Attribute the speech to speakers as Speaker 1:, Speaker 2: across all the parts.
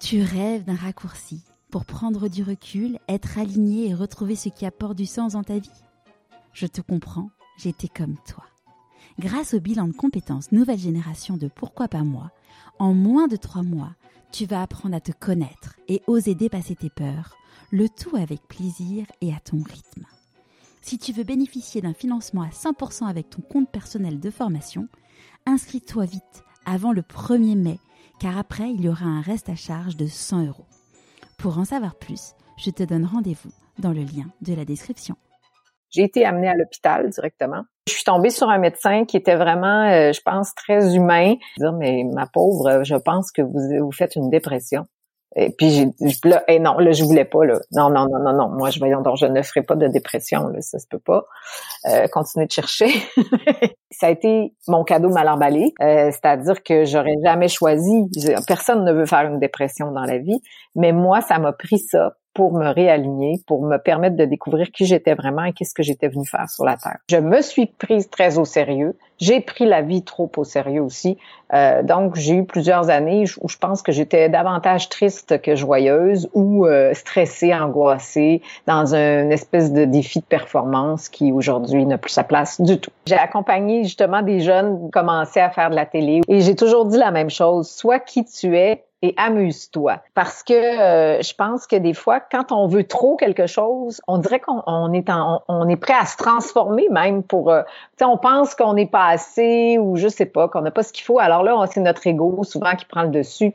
Speaker 1: Tu rêves d'un raccourci pour prendre du recul, être aligné et retrouver ce qui apporte du sens dans ta vie? Je te comprends, j'étais comme toi. Grâce au bilan de compétences nouvelle génération de Pourquoi pas moi, en moins de 3 mois, tu vas apprendre à te connaître et oser dépasser tes peurs, le tout avec plaisir et à ton rythme. Si tu veux bénéficier d'un financement à 100% avec ton compte personnel de formation, inscris-toi vite avant le 1er mai, car après, il y aura un reste à charge de 100 €. Pour en savoir plus, je te donne rendez-vous dans le lien de la description.
Speaker 2: J'ai été amenée à l'hôpital directement. Je suis tombée sur un médecin qui était vraiment, je pense, très humain. Dire, mais ma pauvre, je pense que vous faites une dépression. Et puis non, là, je voulais pas, là. Non. Moi, je ne ferai pas de dépression, là. Ça se peut pas. Continuer de chercher. Ça a été mon cadeau mal emballé. C'est-à-dire que j'aurais jamais choisi. Personne ne veut faire une dépression dans la vie. Mais moi, ça m'a pris ça pour me réaligner, pour me permettre de découvrir qui j'étais vraiment et qu'est-ce que j'étais venue faire sur la Terre. Je me suis prise très au sérieux. J'ai pris la vie trop au sérieux aussi. Donc, j'ai eu plusieurs années où je pense que j'étais davantage triste que joyeuse ou stressée, angoissée, dans une espèce de défi de performance qui, aujourd'hui, n'a plus sa place du tout. J'ai accompagné justement des jeunes qui commençaient à faire de la télé et j'ai toujours dit la même chose. Sois qui tu es et amuse-toi. Parce que je pense que des fois, quand on veut trop quelque chose, on dirait qu'on est prêt à se transformer même pour... tu sais, on pense qu'on n'est pas assez ou je sais pas, qu'on n'a pas ce qu'il faut. Alors là, c'est notre ego souvent qui prend le dessus.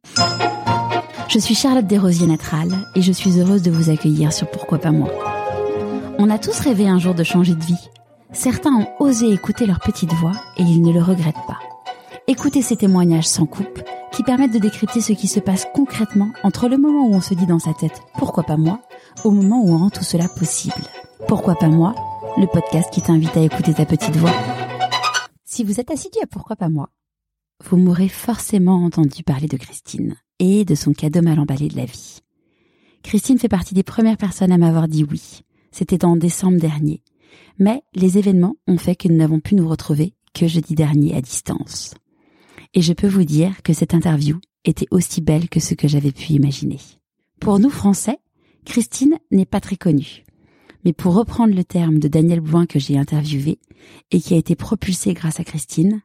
Speaker 1: Je suis Charlotte Desrosiers-Natral et je suis heureuse de vous accueillir sur Pourquoi pas moi. On a tous rêvé un jour de changer de vie. Certains ont osé écouter leur petite voix et ils ne le regrettent pas. Écoutez ces témoignages sans coupe qui permettent de décrypter ce qui se passe concrètement entre le moment où on se dit dans sa tête « Pourquoi pas moi ?», au moment où on rend tout cela possible. Pourquoi pas moi ? Le podcast qui t'invite à écouter ta petite voix. Si vous êtes assidu à Pourquoi pas moi, vous m'aurez forcément entendu parler de Christine et de son cadeau mal emballé de la vie. Christine fait partie des premières personnes à m'avoir dit oui. C'était en décembre dernier. Mais les événements ont fait que nous n'avons pu nous retrouver que jeudi dernier à distance. Et je peux vous dire que cette interview était aussi belle que ce que j'avais pu imaginer. Pour nous Français, Christine n'est pas très connue. Mais pour reprendre le terme de Daniel Blouin que j'ai interviewé et qui a été propulsé grâce à Christine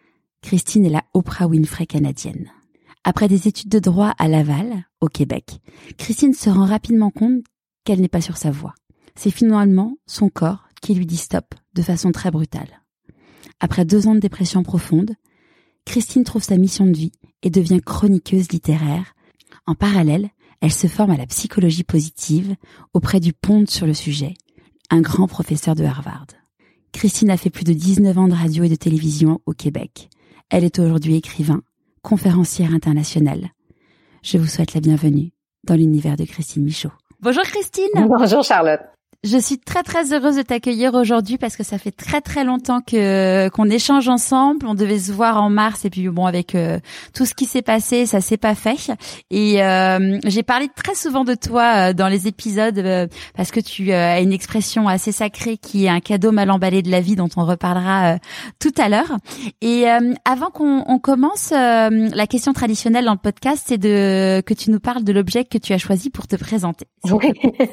Speaker 1: est la Oprah Winfrey canadienne. Après des études de droit à Laval, au Québec, Christine se rend rapidement compte qu'elle n'est pas sur sa voie. C'est finalement son corps qui lui dit stop de façon très brutale. Après 2 ans de dépression profonde, Christine trouve sa mission de vie et devient chroniqueuse littéraire. En parallèle, elle se forme à la psychologie positive auprès du Pond sur le sujet, un grand professeur de Harvard. Christine a fait plus de 19 ans de radio et de télévision au Québec. Elle est aujourd'hui écrivain, conférencière internationale. Je vous souhaite la bienvenue dans l'univers de Christine Michaud. Bonjour Christine.
Speaker 2: Bonjour Charlotte.
Speaker 1: Je suis très très heureuse de t'accueillir aujourd'hui parce que ça fait très très longtemps qu'on échange ensemble. On devait se voir en mars et puis bon, avec tout ce qui s'est passé, ça s'est pas fait. Et j'ai parlé très souvent de toi dans les épisodes parce que tu as une expression assez sacrée qui est un cadeau mal emballé de la vie dont on reparlera tout à l'heure. Et avant qu'on commence, la question traditionnelle dans le podcast, c'est que tu nous parles de l'objet que tu as choisi pour te présenter.
Speaker 2: Oui.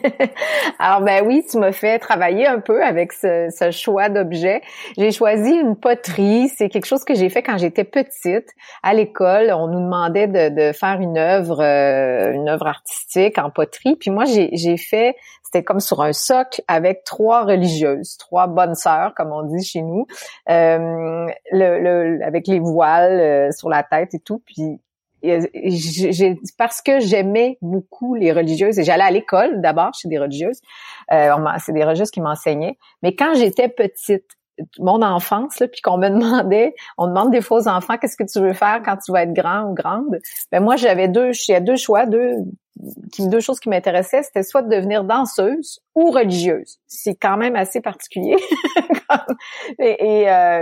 Speaker 2: Alors oui, tu m'as fait travailler un peu avec ce choix d'objet. J'ai choisi une poterie. C'est quelque chose que j'ai fait quand j'étais petite. À l'école, on nous demandait de faire une œuvre artistique en poterie. Puis moi, j'ai fait, c'était comme sur un socle avec 3 religieuses, 3 bonnes sœurs, comme on dit chez nous, avec les voiles sur la tête et tout. Puis parce que j'aimais beaucoup les religieuses et j'allais à l'école d'abord chez des religieuses, c'est des religieuses qui m'enseignaient, mais quand j'étais petite, mon enfance là, puis qu'on me demandait, on demande des fois aux enfants qu'est-ce que tu veux faire quand tu vas être grand ou grande, ben moi il y a 2 choix, deux choses qui m'intéressaient, c'était soit de devenir danseuse ou religieuse. C'est quand même assez particulier.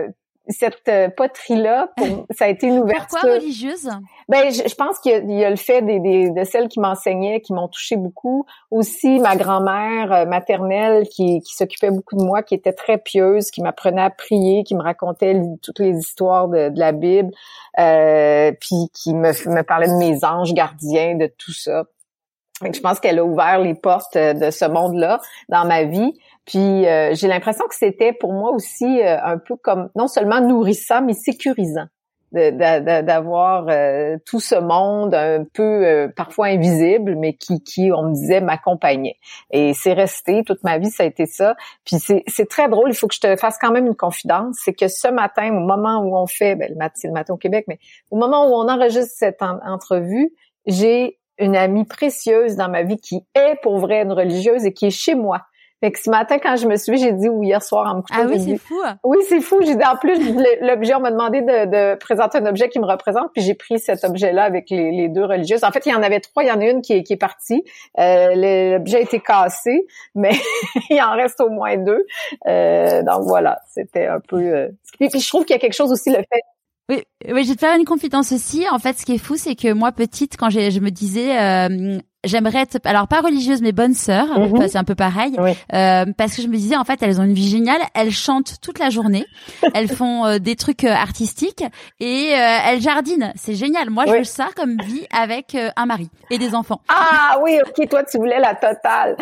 Speaker 2: cette poterie-là, ça a été une ouverture.
Speaker 1: Pourquoi religieuse?
Speaker 2: Ben, je pense qu'il y a le fait de celles qui m'enseignaient, qui m'ont touché beaucoup. Aussi, ma grand-mère maternelle qui s'occupait beaucoup de moi, qui était très pieuse, qui m'apprenait à prier, qui me racontait toutes les histoires de la Bible, puis qui me parlait de mes anges gardiens, de tout ça. Donc, je pense qu'elle a ouvert les portes de ce monde-là dans ma vie. Puis j'ai l'impression que c'était pour moi aussi un peu comme non seulement nourrissant, mais sécurisant d'avoir tout ce monde un peu parfois invisible, mais qui on me disait m'accompagnait. Et c'est resté toute ma vie, ça a été ça. Puis c'est très drôle, il faut que je te fasse quand même une confidence, c'est que ce matin, au moment où on fait, c'est le matin au Québec, mais au moment où on enregistre cette entrevue, j'ai une amie précieuse dans ma vie qui est pour vrai une religieuse et qui est chez moi. Fait que ce matin, quand je me suis j'ai dit, ou hier soir en me couchant.
Speaker 1: Ah oui, c'est fou.
Speaker 2: Oui, c'est fou. J'ai dit, en plus, l'objet, on m'a demandé de présenter un objet qui me représente, puis j'ai pris cet objet-là avec les deux religieuses. En fait, il y en avait trois, il y en a une qui est partie. L'objet a été cassé, mais il en reste au moins deux. Donc voilà, c'était un peu... Puis je trouve qu'il y a quelque chose aussi, le fait...
Speaker 1: Oui, je vais te faire une confidence aussi. En fait, ce qui est fou, c'est que moi, petite, quand je me disais, j'aimerais être, alors pas religieuse, mais bonne sœur, c'est un peu pareil,
Speaker 2: oui.
Speaker 1: Parce que je me disais, en fait, elles ont une vie géniale, elles chantent toute la journée, elles font des trucs artistiques et elles jardinent. C'est génial. Moi, je veux ça comme vie avec un mari et des enfants.
Speaker 2: Ah oui, ok, toi, tu voulais la totale.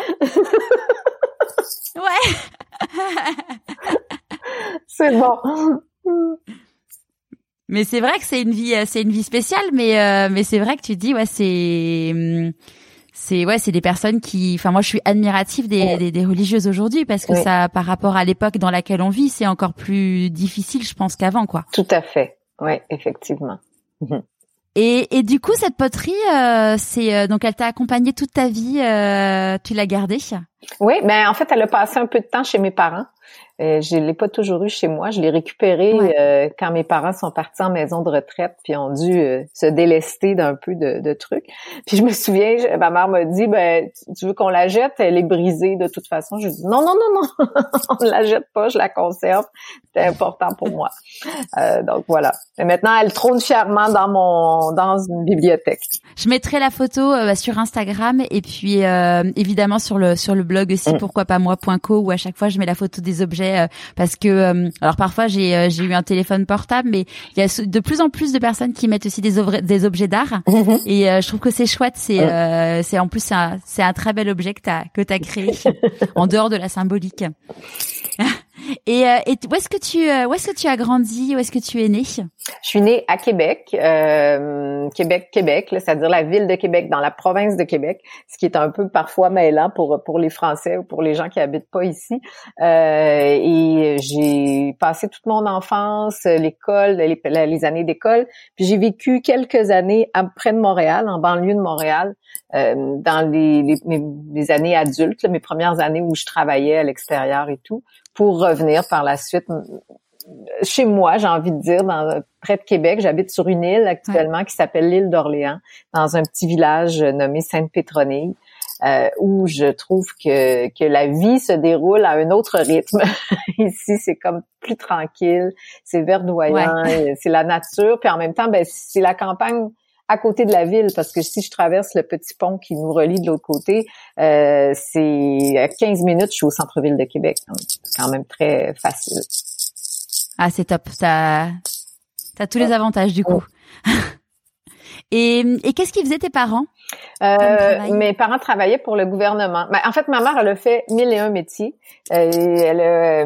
Speaker 1: Ouais.
Speaker 2: C'est bon.
Speaker 1: Mais c'est vrai que c'est une vie spéciale, mais c'est vrai que tu dis, c'est des personnes qui, enfin, moi, je suis admirative des religieuses aujourd'hui parce que ça, par rapport à l'époque dans laquelle on vit, c'est encore plus difficile, je pense, qu'avant, quoi.
Speaker 2: Tout à fait. Oui, effectivement.
Speaker 1: Et du coup, cette poterie, donc elle t'a accompagnée toute ta vie, tu l'as gardée?
Speaker 2: Oui, en fait, elle a passé un peu de temps chez mes parents. Je l'ai pas toujours eu chez moi. Je l'ai récupérée quand mes parents sont partis en maison de retraite, puis ont dû se délester d'un peu de trucs. Puis je me souviens, ma mère m'a dit, tu veux qu'on la jette? Elle est brisée de toute façon. Je dis non, on ne la jette pas, je la conserve. C'était important pour moi. Donc voilà. Et maintenant, elle trône fièrement dans une bibliothèque.
Speaker 1: Je mettrai la photo sur Instagram et puis évidemment sur le blog aussi pourquoipasmoi.co où à chaque fois je mets la photo des objets parce que alors parfois j'ai eu un téléphone portable, mais il y a de plus en plus de personnes qui mettent aussi des objets d'art et je trouve que c'est chouette. C'est en plus c'est un très bel objet que t'as créé en dehors de la symbolique. Et où est-ce que tu as grandi? Où est-ce que tu es née?
Speaker 2: Je suis née à Québec, Québec, là, c'est-à-dire la ville de Québec, dans la province de Québec, ce qui est un peu parfois mêlant pour les Français ou pour les gens qui habitent pas ici. Et j'ai passé toute mon enfance, l'école, les années d'école, puis j'ai vécu quelques années près de Montréal, en banlieue de Montréal, dans les années adultes, là, mes premières années où je travaillais à l'extérieur et tout, pour revenir par la suite chez moi, j'ai envie de dire, près de Québec. J'habite sur une île actuellement qui s'appelle l'île d'Orléans, dans un petit village nommé Sainte-Pétronille, où je trouve que la vie se déroule à un autre rythme. Ici, c'est comme plus tranquille, c'est verdoyant, c'est la nature, puis en même temps, c'est la campagne à côté de la ville, parce que si je traverse le petit pont qui nous relie de l'autre côté, c'est à 15 minutes, je suis au centre-ville de Québec. Donc c'est quand même très facile.
Speaker 1: Ah, c'est top. T'as tous les avantages du coup. Et qu'est-ce qu'ils faisaient tes parents?
Speaker 2: Mes parents travaillaient pour le gouvernement. En fait, ma mère, elle a fait 1001 métiers. Elle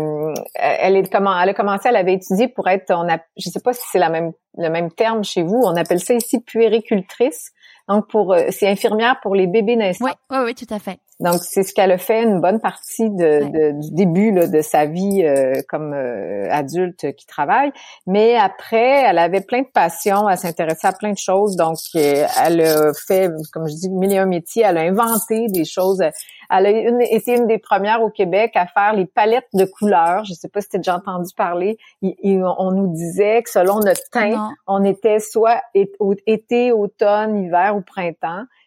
Speaker 2: a commencé, elle avait étudié pour être, je sais pas si c'est le même terme chez vous, on appelle ça ici puéricultrice. Donc c'est infirmière pour les bébés naissants.
Speaker 1: Oui, tout à fait.
Speaker 2: Donc c'est ce qu'elle a fait une bonne partie du début là, de sa vie comme adulte qui travaille. Mais après, elle avait plein de passions, elle s'intéressait à plein de choses. Donc elle a fait, comme je dis, 1001 métiers. Elle a inventé des choses. Elle a été une des premières au Québec à faire les palettes de couleurs. Je sais pas si tu as déjà entendu parler. On nous disait que selon notre teint, on était soit été, automne, hiver ou printemps.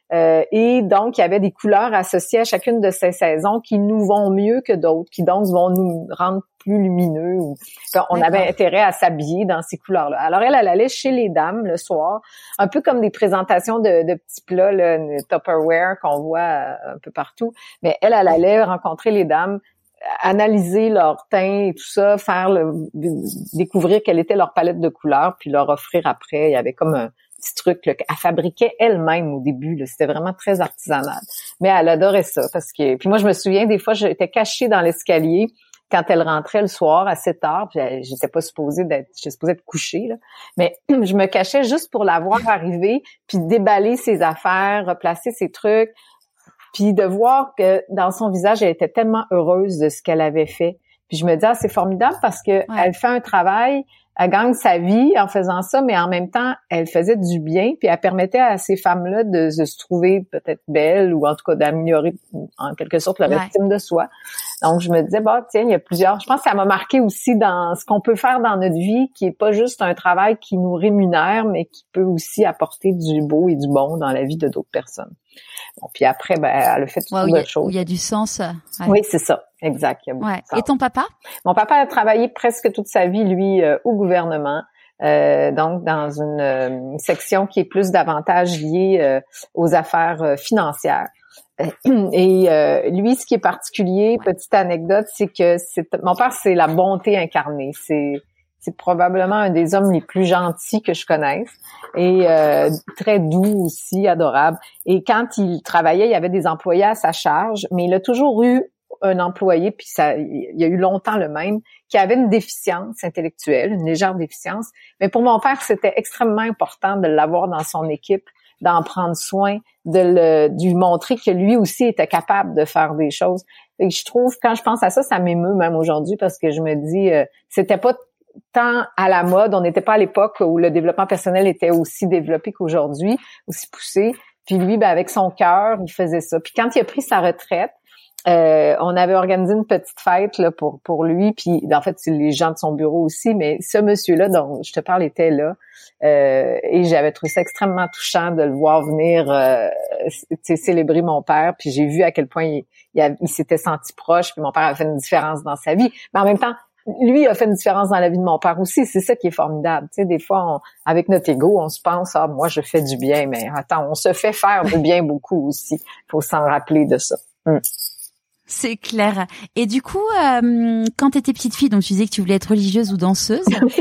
Speaker 2: Et donc, il y avait des couleurs associées à chacune de ces saisons qui nous vont mieux que d'autres, qui donc vont nous rendre plus lumineux. On avait intérêt à s'habiller dans ces couleurs-là. Alors, elle allait chez les dames le soir, un peu comme des présentations de petits plats, là, Tupperware qu'on voit un peu partout. Mais elle allait rencontrer les dames, analyser leur teint et tout ça, découvrir quelle était leur palette de couleurs, puis leur offrir après. Il y avait comme un petit truc là, qu'elle fabriquait elle-même au début. Là. C'était vraiment très artisanal. Mais elle adorait ça. Puis moi, je me souviens, des fois, j'étais cachée dans l'escalier quand elle rentrait le soir à 7h, puis j'étais supposée être couchée, là. Mais je me cachais juste pour la voir arriver, puis déballer ses affaires, replacer ses trucs, puis de voir que dans son visage, elle était tellement heureuse de ce qu'elle avait fait. Puis je me dis, c'est formidable parce que elle fait un travail, elle gagne sa vie en faisant ça, mais en même temps, elle faisait du bien, puis elle permettait à ces femmes-là de se trouver peut-être belles ou en tout cas d'améliorer en quelque sorte leur estime de soi. Donc, je me disais, tiens, il y a plusieurs... Je pense que ça m'a marqué aussi dans ce qu'on peut faire dans notre vie, qui est pas juste un travail qui nous rémunère, mais qui peut aussi apporter du beau et du bon dans la vie de d'autres personnes. Bon, puis après, elle a fait toutes sortes de choses.
Speaker 1: Où il y a du sens. Ouais.
Speaker 2: Oui, c'est ça. Exact. Il y a beaucoup de sens.
Speaker 1: Et ton papa?
Speaker 2: Mon papa a travaillé presque toute sa vie, lui, au gouvernement. Donc, dans une section qui est plus davantage liée aux affaires financières. Et lui, ce qui est particulier, petite anecdote, c'est que mon père, c'est la bonté incarnée. C'est probablement un des hommes les plus gentils que je connaisse et très doux aussi, adorable. Et quand il travaillait, il y avait des employés à sa charge, mais il a toujours eu un employé, puis il y a eu longtemps le même, qui avait une déficience intellectuelle, une légère déficience. Mais pour mon père, c'était extrêmement important de l'avoir dans son équipe, d'en prendre soin, de lui montrer que lui aussi était capable de faire des choses. Et je trouve, quand je pense à ça, ça m'émeut même aujourd'hui parce que je me dis, c'était pas tant à la mode, on n'était pas à l'époque où le développement personnel était aussi développé qu'aujourd'hui, aussi poussé. Puis lui, avec son cœur, il faisait ça. Puis quand il a pris sa retraite, on avait organisé une petite fête là pour lui, puis en fait c'est les gens de son bureau aussi, mais ce monsieur-là dont je te parle était là, et j'avais trouvé ça extrêmement touchant de le voir venir célébrer mon père, puis j'ai vu à quel point il s'était senti proche, puis mon père a fait une différence dans sa vie, mais en même temps lui a fait une différence dans la vie de mon père aussi, c'est ça qui est formidable. Tu sais, des fois, avec notre ego, on se pense, moi je fais du bien, mais attends, on se fait faire du bien beaucoup aussi. Faut s'en rappeler de ça.
Speaker 1: C'est clair. Et du coup, quand tu étais petite fille, donc tu disais que tu voulais être religieuse ou danseuse,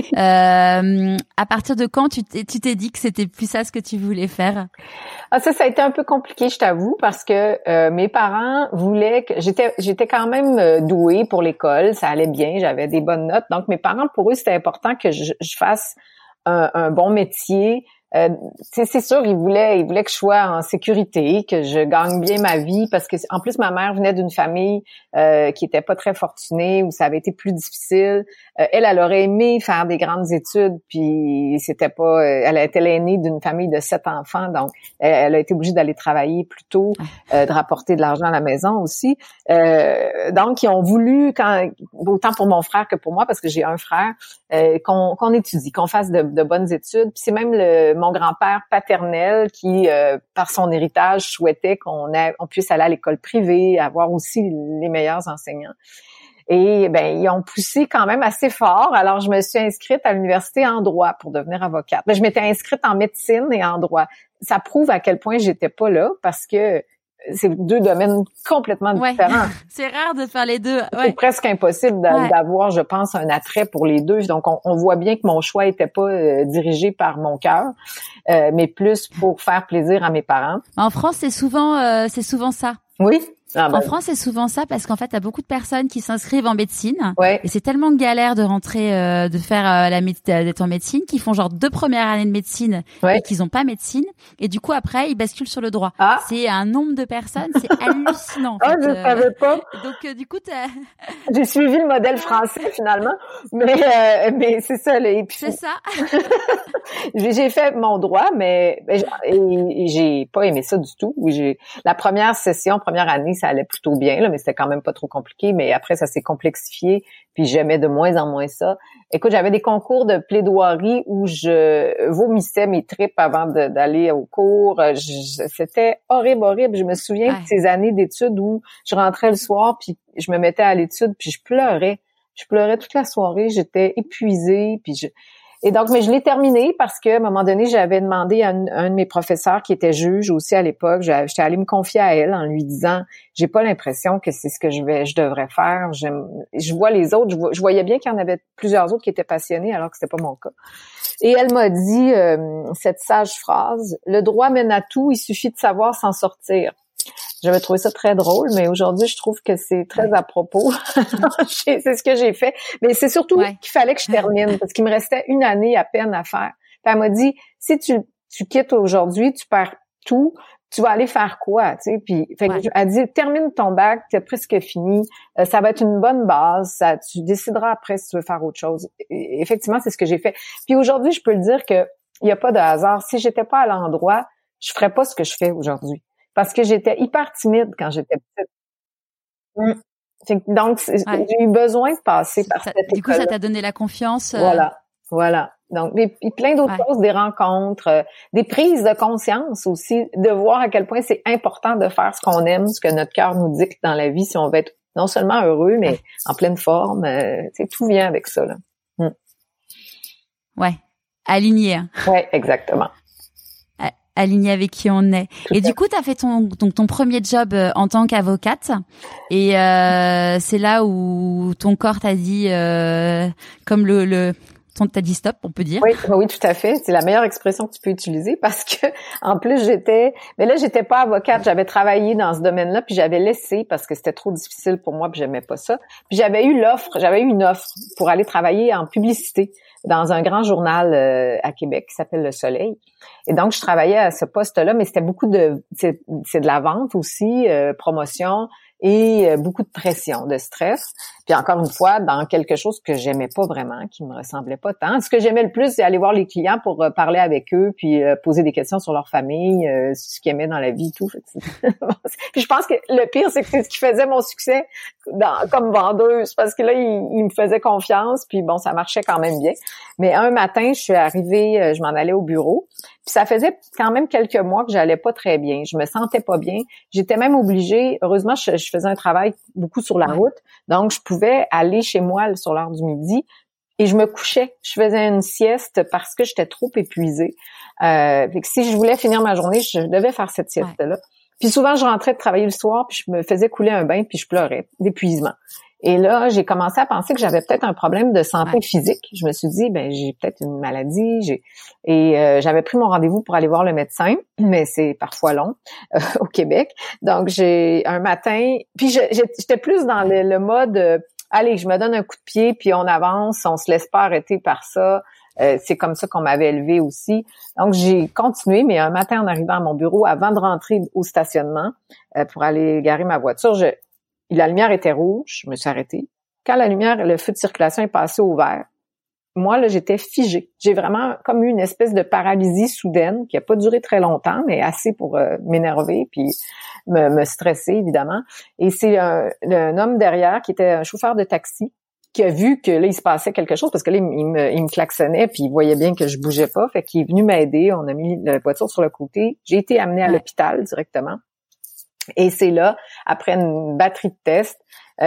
Speaker 1: à partir de quand tu t'es dit que c'était plus ça ce que tu voulais faire?
Speaker 2: Ça a été un peu compliqué, je t'avoue, parce que mes parents voulaient que j'étais quand même douée pour l'école, ça allait bien, j'avais des bonnes notes. Donc mes parents, pour eux, c'était important que je fasse un bon métier. C'est sûr, il voulait que je sois en sécurité, que je gagne bien ma vie, parce que en plus ma mère venait d'une famille qui était pas très fortunée, où ça avait été plus difficile. Elle aurait aimé faire des grandes études, puis c'était pas. Elle était l'aînée d'une famille de 7 enfants, donc elle a été obligée d'aller travailler plus tôt, de rapporter de l'argent à la maison aussi. Donc ils ont voulu, autant pour mon frère que pour moi, parce que j'ai un frère, qu'on étudie, qu'on fasse de bonnes études. Puis c'est même mon grand-père paternel qui, par son héritage, souhaitait qu'on puisse aller à l'école privée, avoir aussi les meilleurs enseignants. Et ils ont poussé quand même assez fort. Alors, je me suis inscrite à l'université en droit pour devenir avocate. Je m'étais inscrite en médecine et en droit. Ça prouve à quel point j'étais pas là parce que c'est deux domaines complètement différents.
Speaker 1: C'est rare de faire les deux.
Speaker 2: C'est presque impossible d'avoir, je pense, un attrait pour les deux. Donc, on voit bien que mon choix était pas dirigé par mon cœur, mais plus pour faire plaisir à mes parents.
Speaker 1: En France, c'est souvent ça.
Speaker 2: Oui.
Speaker 1: En France, c'est souvent ça parce qu'en fait, t'as beaucoup de personnes qui s'inscrivent en médecine et c'est tellement galère de rentrer, de faire d'être en médecine qu'ils font genre 2 premières années de médecine et qu'ils ont pas médecine et du coup après ils basculent sur le droit. C'est un nombre de personnes, c'est hallucinant. En fait.
Speaker 2: Je savais pas.
Speaker 1: Donc du coup,
Speaker 2: j'ai suivi le modèle français finalement, mais c'est ça.
Speaker 1: C'est ça.
Speaker 2: J'ai fait mon droit, mais j'ai pas aimé ça du tout. La première année, année, ça allait plutôt bien, là, mais c'était quand même pas trop compliqué. Mais après, ça s'est complexifié, puis j'aimais de moins en moins ça. Écoute, j'avais des concours de plaidoirie où je vomissais mes tripes avant d'aller au cours. C'était horrible. Je me souviens de ces années d'études où je rentrais le soir, puis je me mettais à l'étude, puis je pleurais. Je pleurais toute la soirée. J'étais épuisée, Et donc, mais je l'ai terminé parce que, à un moment donné, j'avais demandé à un de mes professeurs qui était juge aussi à l'époque, j'étais allée me confier à elle en lui disant, j'ai pas l'impression que c'est ce que je devrais faire. Je vois les autres, je voyais bien qu'il y en avait plusieurs autres qui étaient passionnés alors que c'était pas mon cas. Et elle m'a dit cette sage phrase, le droit mène à tout, il suffit de savoir s'en sortir. J'avais trouvé ça très drôle, mais aujourd'hui, je trouve que c'est très à propos. C'est ce que j'ai fait. Mais c'est surtout qu'il fallait que je termine, parce qu'il me restait une année à peine à faire. Puis elle m'a dit, si tu quittes aujourd'hui, tu perds tout, tu vas aller faire quoi, tu sais? Puis elle dit, termine ton bac, t'es presque fini, ça va être une bonne base, tu décideras après si tu veux faire autre chose. Et effectivement, c'est ce que j'ai fait. Puis aujourd'hui, je peux le dire que il y a pas de hasard. Si j'étais pas à l'endroit, je ferais pas ce que je fais aujourd'hui. Parce que j'étais hyper timide quand j'étais petite. Donc, j'ai eu besoin de passer par cette école.
Speaker 1: Du coup, ça t'a donné la confiance.
Speaker 2: Voilà. Donc, plein d'autres choses, des rencontres, des prises de conscience aussi, de voir à quel point c'est important de faire ce qu'on aime, ce que notre cœur nous dicte dans la vie, si on veut être non seulement heureux, mais en pleine forme. Tout vient avec ça, là.
Speaker 1: Ouais. Aligné. Hein.
Speaker 2: Ouais, exactement.
Speaker 1: Aligné avec qui on est. Et du coup, tu as fait ton premier job en tant qu'avocate. Et c'est là où ton corps t'a dit, comme t'as dit stop, on peut dire.
Speaker 2: Oui, tout à fait. C'est la meilleure expression que tu peux utiliser parce que, en plus, mais là, j'étais pas avocate. J'avais travaillé dans ce domaine-là, puis j'avais laissé parce que c'était trop difficile pour moi, puis j'aimais pas ça. Puis j'avais eu une offre pour aller travailler en publicité dans un grand journal à Québec qui s'appelle Le Soleil. Et donc, je travaillais à ce poste-là, mais c'était c'est de la vente aussi, promotion et beaucoup de pression, de stress. Puis encore une fois, dans quelque chose que j'aimais pas vraiment, qui me ressemblait pas tant. Ce que j'aimais le plus, c'est aller voir les clients pour parler avec eux, puis poser des questions sur leur famille, ce qu'ils aimaient dans la vie et tout. Puis je pense que le pire, c'est que c'est ce qui faisait mon succès comme vendeuse, parce que là, il me faisait confiance, puis bon, ça marchait quand même bien. Mais un matin, je suis arrivée, je m'en allais au bureau, puis ça faisait quand même quelques mois que j'allais pas très bien. Je me sentais pas bien. J'étais même obligée, heureusement, je faisais un travail beaucoup sur la route, donc je pouvais aller chez moi sur l'heure du midi et je me couchais. Je faisais une sieste parce que j'étais trop épuisée. Fait que si je voulais finir ma journée, je devais faire cette sieste-là. Puis souvent, je rentrais de travailler le soir, puis je me faisais couler un bain, puis je pleurais d'épuisement. Et là, j'ai commencé à penser que j'avais peut-être un problème de santé physique. Je me suis dit, j'ai peut-être une maladie. J'avais pris mon rendez-vous pour aller voir le médecin, mais c'est parfois long au Québec. Donc, j'ai un matin, puis j'étais plus dans le mode, allez, je me donne un coup de pied, puis on avance, on se laisse pas arrêter par ça. C'est comme ça qu'on m'avait élevée aussi. Donc, j'ai continué, mais un matin, en arrivant à mon bureau, avant de rentrer au stationnement pour aller garer ma voiture, la lumière était rouge, je me suis arrêtée. Quand le feu de circulation est passé au vert, moi, là, j'étais figée. J'ai vraiment comme eu une espèce de paralysie soudaine qui a pas duré très longtemps, mais assez pour m'énerver puis me stresser, évidemment. Et c'est un homme derrière qui était un chauffeur de taxi qui a vu que là, il se passait quelque chose parce que là, il me klaxonnait puis il voyait bien que je bougeais pas. Fait qu'il est venu m'aider. On a mis la voiture sur le côté. J'ai été amenée à l'hôpital directement. Et c'est là, après une batterie de tests,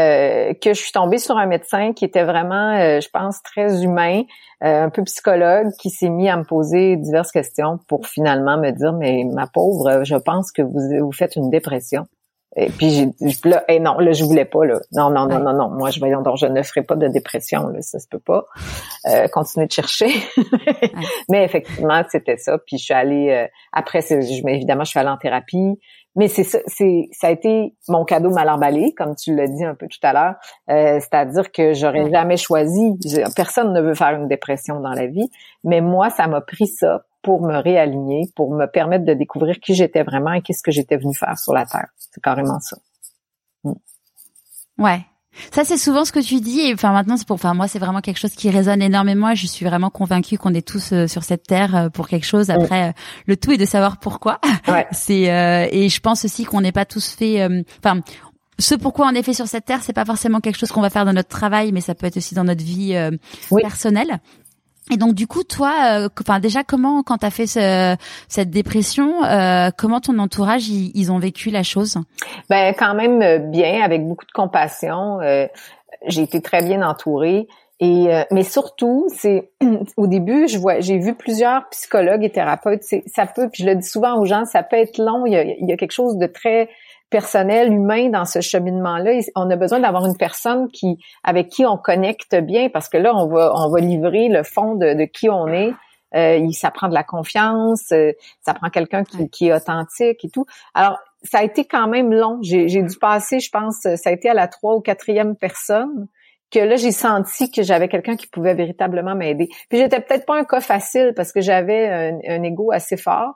Speaker 2: que je suis tombée sur un médecin qui était vraiment, je pense, très humain, un peu psychologue, qui s'est mis à me poser diverses questions pour finalement me dire, mais ma pauvre, je pense que vous faites une dépression. Et puis non, je voulais pas, là. Non. Moi, je ne ferai pas de dépression, là. Ça se peut pas. Continuer de chercher. Mais effectivement, c'était ça. Puis je suis allée, après, évidemment, je suis allée en thérapie. Mais ça a été mon cadeau mal emballé, comme tu l'as dit un peu tout à l'heure. C'est-à-dire que j'aurais jamais choisi. Personne ne veut faire une dépression dans la vie. Mais moi, ça m'a pris ça pour me réaligner, pour me permettre de découvrir qui j'étais vraiment et qu'est-ce que j'étais venue faire sur la Terre. C'est carrément ça.
Speaker 1: Ouais. Ça, c'est souvent ce que tu dis. Et enfin, maintenant, moi, c'est vraiment quelque chose qui résonne énormément. Et je suis vraiment convaincue qu'on est tous sur cette terre pour quelque chose. Après, le tout est de savoir pourquoi.
Speaker 2: Ouais.
Speaker 1: Et je pense aussi qu'on n'est pas tous faits. Ce pourquoi on est fait sur cette terre, c'est pas forcément quelque chose qu'on va faire dans notre travail, mais ça peut être aussi dans notre vie personnelle. Et donc du coup, toi, déjà, comment, quand t'as fait cette dépression, comment ton entourage ils ont vécu la chose?
Speaker 2: Ben quand même bien, avec beaucoup de compassion. J'ai été très bien entourée. Mais surtout, c'est au début, j'ai vu plusieurs psychologues et thérapeutes. Ça peut, puis je le dis souvent aux gens, ça peut être long. Il y a quelque chose de très personnel, humain dans ce cheminement-là. On a besoin d'avoir une personne avec qui on connecte bien, parce que là, on va livrer le fond de qui on est. Ça prend de la confiance, ça prend quelqu'un qui est authentique et tout. Alors, ça a été quand même long. J'ai dû passer, je pense, ça a été à la 3e ou 4e personne que là, j'ai senti que j'avais quelqu'un qui pouvais véritablement m'aider. Puis j'étais peut-être pas un cas facile parce que j'avais un ego assez fort,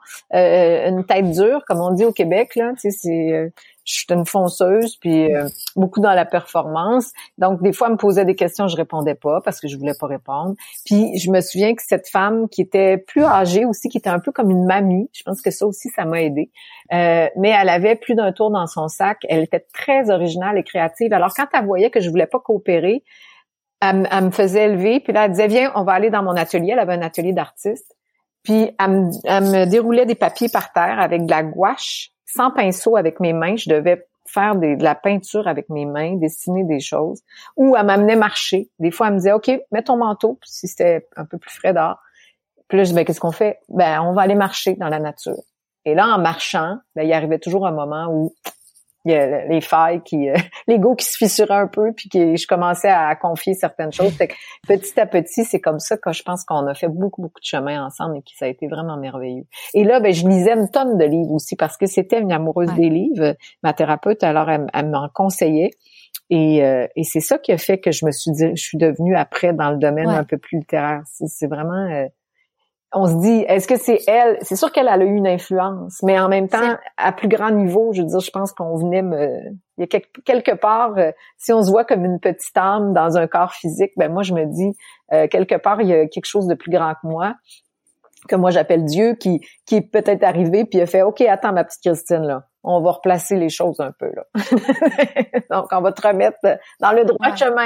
Speaker 2: une tête dure, comme on dit au Québec, là. Tu sais, je suis une fonceuse, puis beaucoup dans la performance. Donc, des fois, elle me posait des questions, je répondais pas parce que je voulais pas répondre. Puis, je me souviens que cette femme qui était plus âgée aussi, qui était un peu comme une mamie, je pense que ça aussi, ça m'a aidée. Mais elle avait plus d'un tour dans son sac. Elle était très originale et créative. Alors, quand elle voyait que je voulais pas coopérer, elle me faisait lever. Puis là, elle disait, viens, on va aller dans mon atelier. Elle avait un atelier d'artiste. Puis, elle me déroulait des papiers par terre avec de la gouache, sans pinceau, avec mes mains. Je devais faire de la peinture avec mes mains, dessiner des choses. Ou elle m'amenait marcher. Des fois, elle me disait, OK, mets ton manteau, si c'était un peu plus frais dehors. Puis là, je dis, ben, qu'est-ce qu'on fait? Ben, on va aller marcher dans la nature. Et là, en marchant, ben, il arrivait toujours un moment où il y a les failles l'ego qui se fissurait un peu, puis je commençais à confier certaines choses. Fait que petit à petit, c'est comme ça que je pense qu'on a fait beaucoup, beaucoup de chemin ensemble et que ça a été vraiment merveilleux. Et là, ben, je lisais une tonne de livres aussi parce que c'était une amoureuse des livres. Ma thérapeute, alors, elle m'en conseillait. Et c'est ça qui a fait que je suis devenue après dans le domaine un peu plus littéraire. C'est vraiment... on se dit, est-ce que c'est elle? C'est sûr qu'elle a eu une influence, mais en même temps, à plus grand niveau, je veux dire, je pense qu'on venait il y a quelque part, si on se voit comme une petite âme dans un corps physique, ben moi, je me dis, quelque part, il y a quelque chose de plus grand que moi j'appelle Dieu, qui est peut-être arrivé, puis il a fait, OK, attends, ma petite Christine, là, on va replacer les choses un peu, là. Donc, on va te remettre dans le droit chemin.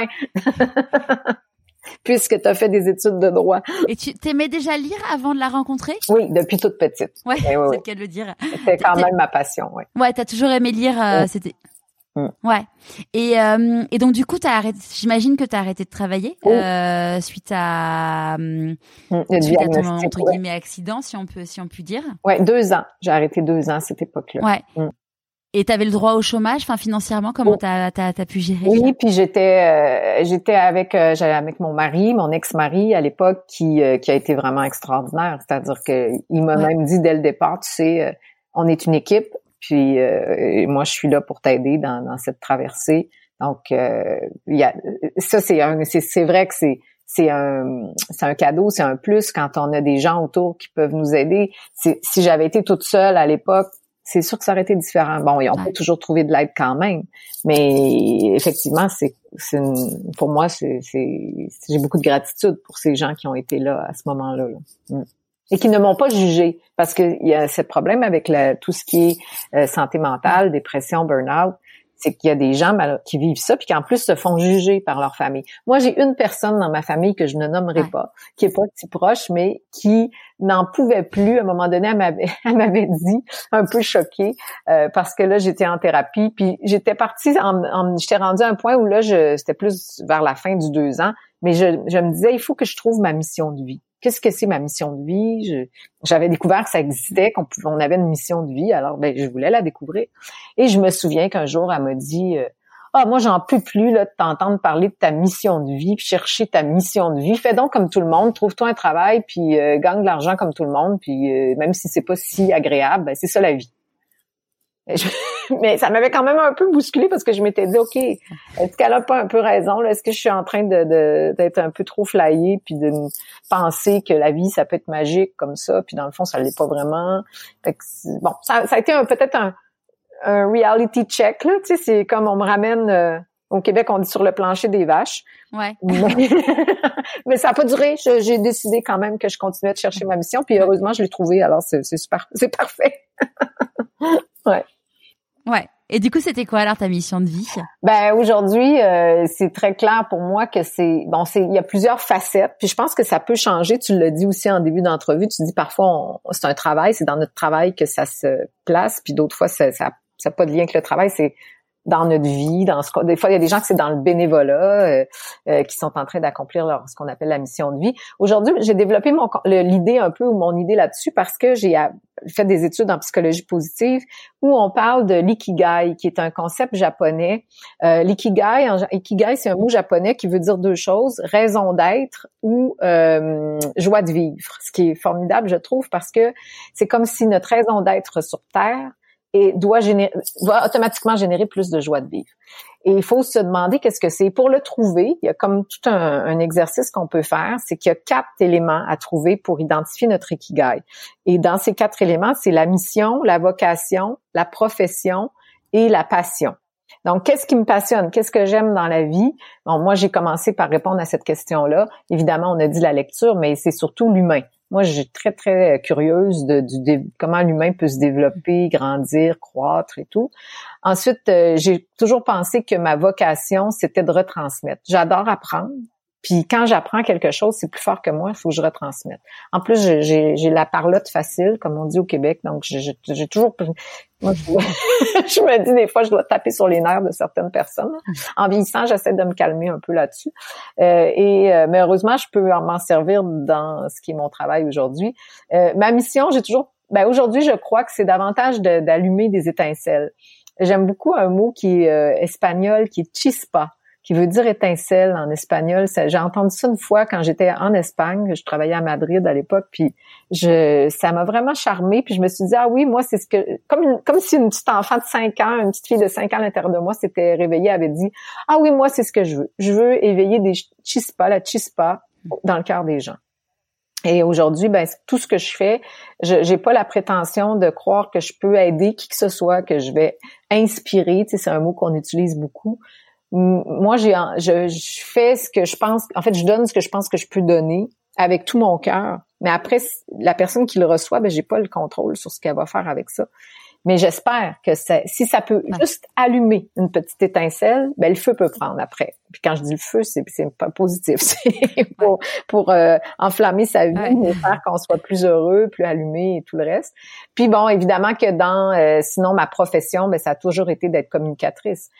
Speaker 2: Puisque tu as fait des études de droit.
Speaker 1: Et tu t'aimais déjà lire avant de la rencontrer?
Speaker 2: Oui, depuis toute petite.
Speaker 1: Ouais,
Speaker 2: oui,
Speaker 1: c'est
Speaker 2: oui.
Speaker 1: le cas de le dire.
Speaker 2: C'était quand même ma passion, oui.
Speaker 1: Ouais, t'as toujours aimé lire, c'était... Ouais. Et donc du coup, j'imagine que t'as arrêté de travailler suite à ton entre guillemets accident, si on peut dire.
Speaker 2: Ouais, 2 ans. J'ai arrêté 2 ans à cette époque-là.
Speaker 1: Ouais. Et t'avais le droit au chômage, enfin financièrement, comment t'as pu gérer?
Speaker 2: Oui, puis j'étais avec mon mari, mon ex-mari à l'époque, qui a été vraiment extraordinaire. C'est-à-dire que il m'a même dit dès le départ, tu sais, on est une équipe, puis moi je suis là pour t'aider dans cette traversée. Donc ça c'est vrai que c'est un cadeau, c'est un plus quand on a des gens autour qui peuvent nous aider. Si j'avais été toute seule à l'époque, c'est sûr que ça aurait été différent. Bon, ils ont pas toujours trouvé de l'aide quand même, mais effectivement, pour moi, j'ai beaucoup de gratitude pour ces gens qui ont été là à ce moment-là. Et qui ne m'ont pas jugé, parce que il y a ce problème avec tout ce qui est santé mentale, dépression, burn-out, c'est qu'il y a des gens qui vivent ça puis qui en plus se font juger par leur famille. Moi, j'ai une personne dans ma famille que je ne nommerai pas, qui est pas si proche, mais qui n'en pouvait plus. À un moment donné, elle m'avait dit, un peu choquée, parce que là, j'étais en thérapie, puis j'étais partie, j'étais rendue à un point où là, c'était plus vers la fin du 2 ans, mais je me disais, il faut que je trouve ma mission de vie. Qu'est-ce que c'est ma mission de vie? J'avais découvert que ça existait, qu'on avait une mission de vie, alors ben je voulais la découvrir. Et je me souviens qu'un jour, elle m'a dit moi j'en peux plus là de t'entendre parler de ta mission de vie, puis chercher ta mission de vie. Fais donc comme tout le monde, trouve-toi un travail, puis gagne de l'argent comme tout le monde, puis même si c'est pas si agréable, ben c'est ça la vie. Mais ça m'avait quand même un peu bousculé parce que je m'étais dit, OK, est-ce qu'elle a pas un peu raison? Là? Est-ce que je suis en train d'être un peu trop flyée puis de penser que la vie, ça peut être magique comme ça, puis dans le fond, ça l'est pas vraiment. Fait que, ça a été peut-être un reality check, là. Tu sais, c'est comme on me ramène Au Québec, on dit sur le plancher des vaches.
Speaker 1: Ouais.
Speaker 2: Mais ça n'a pas duré. J'ai décidé quand même que je continuais de chercher ma mission. Puis heureusement, je l'ai trouvée. Alors, c'est super. C'est parfait. Ouais.
Speaker 1: Ouais. Et du coup, c'était quoi alors ta mission de vie?
Speaker 2: Ben aujourd'hui, c'est très clair pour moi que il y a plusieurs facettes. Puis je pense que ça peut changer. Tu l'as dit aussi en début d'entrevue. Tu dis parfois c'est un travail, c'est dans notre travail que ça se place. Puis d'autres fois, ça n'a pas de lien avec le travail. C'est dans notre vie, des fois il y a des gens que c'est dans le bénévolat qui sont en train d'accomplir ce qu'on appelle la mission de vie. Aujourd'hui, j'ai développé l'idée un peu ou mon idée là-dessus parce que j'ai fait des études en psychologie positive où on parle de l'ikigai qui est un concept japonais. L'ikigai, ikigai c'est un mot japonais qui veut dire deux choses, raison d'être ou joie de vivre. Ce qui est formidable, je trouve, parce que c'est comme si notre raison d'être sur Terre va automatiquement générer plus de joie de vivre. Et il faut se demander qu'est-ce que c'est. Pour le trouver, il y a comme tout un exercice qu'on peut faire, c'est qu'il y a 4 éléments à trouver pour identifier notre ikigai. Et dans ces 4 éléments, c'est la mission, la vocation, la profession et la passion. Donc, qu'est-ce qui me passionne? Qu'est-ce que j'aime dans la vie? Bon, moi, j'ai commencé par répondre à cette question-là. Évidemment, on a dit la lecture, mais c'est surtout l'humain. Moi, je suis très, très curieuse de comment l'humain peut se développer, grandir, croître et tout. Ensuite, j'ai toujours pensé que ma vocation, c'était de retransmettre. J'adore apprendre. Puis quand j'apprends quelque chose, c'est plus fort que moi, il faut que je retransmette. En plus, j'ai la parlotte facile, comme on dit au Québec, donc j'ai toujours... Moi, je me dis des fois, je dois taper sur les nerfs de certaines personnes. En vieillissant, j'essaie de me calmer un peu là-dessus. Mais heureusement, je peux m'en servir dans ce qui est mon travail aujourd'hui. Ma mission, aujourd'hui, je crois que c'est davantage d'allumer des étincelles. J'aime beaucoup un mot qui est espagnol, qui est chispa, qui veut dire étincelle en espagnol. J'ai entendu ça une fois quand j'étais en Espagne, je travaillais à Madrid à l'époque, puis ça m'a vraiment charmée, puis je me suis dit, ah oui, moi, c'est ce que, comme si une petite enfant de 5 ans, une petite fille de 5 ans à l'intérieur de moi s'était réveillée, avait dit, ah oui, moi, c'est ce que je veux. Je veux éveiller la chispa dans le cœur des gens. Et aujourd'hui, tout ce que je fais, j'ai pas la prétention de croire que je peux aider qui que ce soit, que je vais inspirer, tu sais, c'est un mot qu'on utilise beaucoup. Moi, je fais ce que je pense, en fait, je donne ce que je pense que je peux donner avec tout mon cœur. Mais après, la personne qui le reçoit, j'ai pas le contrôle sur ce qu'elle va faire avec ça. Mais j'espère que si ça peut juste allumer une petite étincelle, le feu peut prendre après. Puis quand je dis le feu, c'est pas positif. C'est pour enflammer sa vie, et faire qu'on soit plus heureux, plus allumé et tout le reste. Puis bon, évidemment que sinon ma profession, ça a toujours été d'être communicatrice.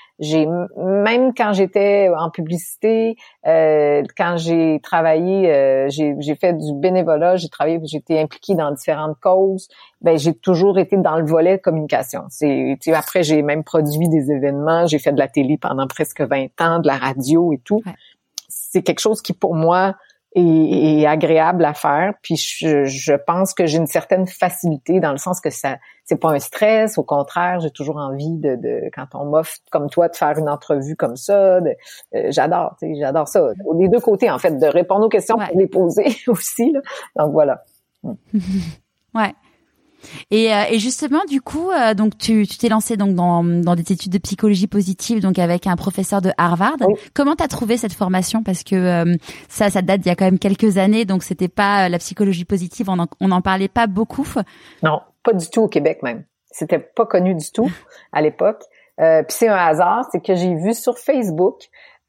Speaker 2: Même quand j'étais en publicité, quand j'ai travaillé, j'ai fait du bénévolat, j'ai été impliquée dans différentes causes. J'ai toujours été dans le volet communication. Après, j'ai même produit des événements, j'ai fait de la télé pendant presque 20 ans, de la radio et tout. Ouais. C'est quelque chose qui, pour moi, est agréable à faire. Puis je pense que j'ai une certaine facilité dans le sens que c'est pas un stress. Au contraire, j'ai toujours envie de quand on m'offre comme toi de faire une entrevue comme ça. J'adore ça. Des deux côtés, en fait, de répondre aux questions pour les poser aussi. Là. Donc voilà.
Speaker 1: Ouais. Et justement, du coup, donc tu t'es lancé donc dans des études de psychologie positive, donc avec un professeur de Harvard. Oui. Comment t'as trouvé cette formation? Parce que ça date d'il y a quand même quelques années, donc c'était pas la psychologie positive, on en parlait pas beaucoup.
Speaker 2: Non, pas du tout au Québec même. C'était pas connu du tout à l'époque. Puis c'est un hasard, c'est que j'ai vu sur Facebook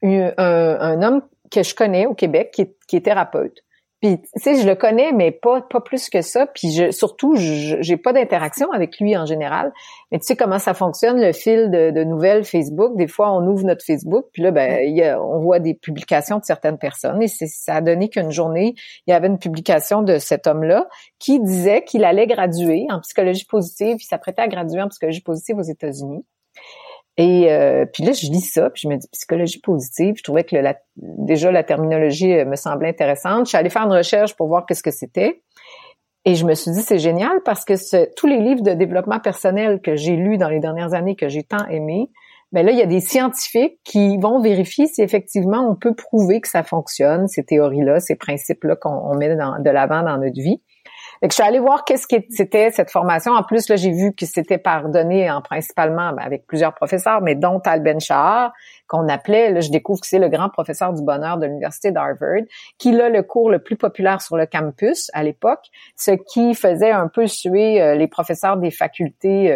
Speaker 2: un homme que je connais au Québec qui est thérapeute. Puis, tu sais, je le connais, mais pas plus que ça. Puis, surtout, j'ai pas d'interaction avec lui en général. Mais tu sais comment ça fonctionne, le fil de nouvelles Facebook. Des fois, on ouvre notre Facebook, puis là, on voit des publications de certaines personnes. Et ça a donné qu'une journée, il y avait une publication de cet homme-là qui disait qu'il allait graduer en psychologie positive. Il s'apprêtait à graduer en psychologie positive aux États-Unis. Et puis là, je lis ça, puis je me dis psychologie positive. Je trouvais que déjà la terminologie me semblait intéressante. Je suis allée faire une recherche pour voir qu'est-ce que c'était. Et je me suis dit, c'est génial parce que tous les livres de développement personnel que j'ai lus dans les dernières années, que j'ai tant aimés, là, il y a des scientifiques qui vont vérifier si effectivement on peut prouver que ça fonctionne, ces théories-là, ces principes-là qu'on met de l'avant dans notre vie. Fait que je suis allée voir c'était cette formation. En plus, là, j'ai vu que c'était donné principalement avec plusieurs professeurs, mais dont Tal Ben-Shahar, qu'on appelait, là, je découvre que c'est le grand professeur du bonheur de l'université d'Harvard, qui a le cours le plus populaire sur le campus à l'époque, ce qui faisait un peu suer les professeurs des facultés.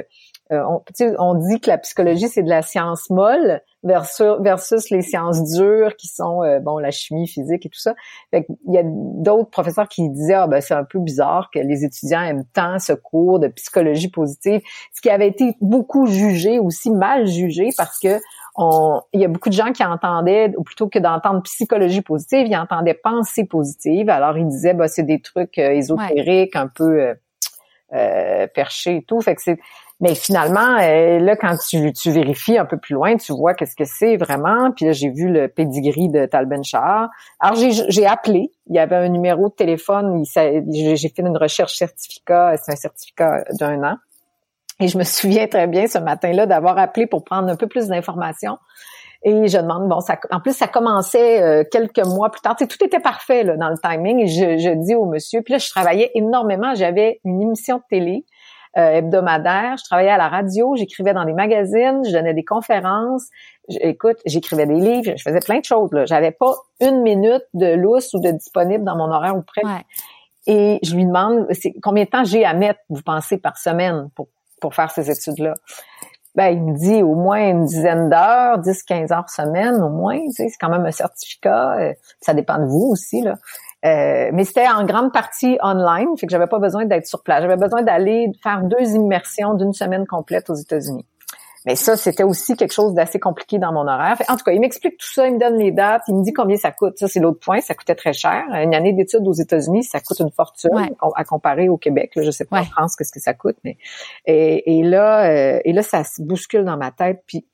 Speaker 2: On dit que la psychologie, c'est de la science molle versus les sciences dures qui sont la chimie, physique et tout ça. Fait qu'il y a d'autres professeurs qui disaient c'est un peu bizarre que les étudiants aiment tant ce cours de psychologie positive, ce qui avait été beaucoup jugé, aussi mal jugé, parce que il y a beaucoup de gens qui entendaient, ou plutôt que d'entendre psychologie positive, ils entendaient pensée positive. Alors ils disaient c'est des trucs ésotériques, un peu perchés et tout. Fait que mais finalement, là, quand tu vérifies un peu plus loin, tu vois qu'est-ce que c'est vraiment. Puis là, j'ai vu le pedigree de Tal Ben-Shahar. Alors, j'ai appelé. Il y avait un numéro de téléphone. J'ai fait une recherche certificat. C'est un certificat d'1 an. Et je me souviens très bien ce matin-là d'avoir appelé pour prendre un peu plus d'informations. Et je demande, en plus, ça commençait quelques mois plus tard. Tu sais, tout était parfait là, dans le timing. Et je dis au monsieur, puis là, je travaillais énormément. J'avais une émission de télé hebdomadaire. Je travaillais à la radio, j'écrivais dans des magazines, je donnais des conférences. J'écrivais des livres, je faisais plein de choses. Là. J'avais pas une minute de lousse ou de disponible dans mon horaire ou près.
Speaker 1: Ouais.
Speaker 2: Et je lui demande, combien de temps j'ai à mettre, vous pensez, par semaine pour faire ces études-là? Il me dit au moins une dizaine d'heures, 10-15 heures semaine au moins. Tu sais, c'est quand même un certificat. Ça dépend de vous aussi, là. Mais c'était en grande partie online, fait que j'avais pas besoin d'être sur place. J'avais besoin d'aller faire 2 immersions d'une semaine complète aux États-Unis. Mais ça, c'était aussi quelque chose d'assez compliqué dans mon horaire. En tout cas, il m'explique tout ça, il me donne les dates, il me dit combien ça coûte. Ça, c'est l'autre point, ça coûtait très cher. Une année d'études aux États-Unis, ça coûte une fortune à comparer au Québec. Là, je sais pas en France qu'est-ce que ça coûte, mais et là, ça se bouscule dans ma tête. Puis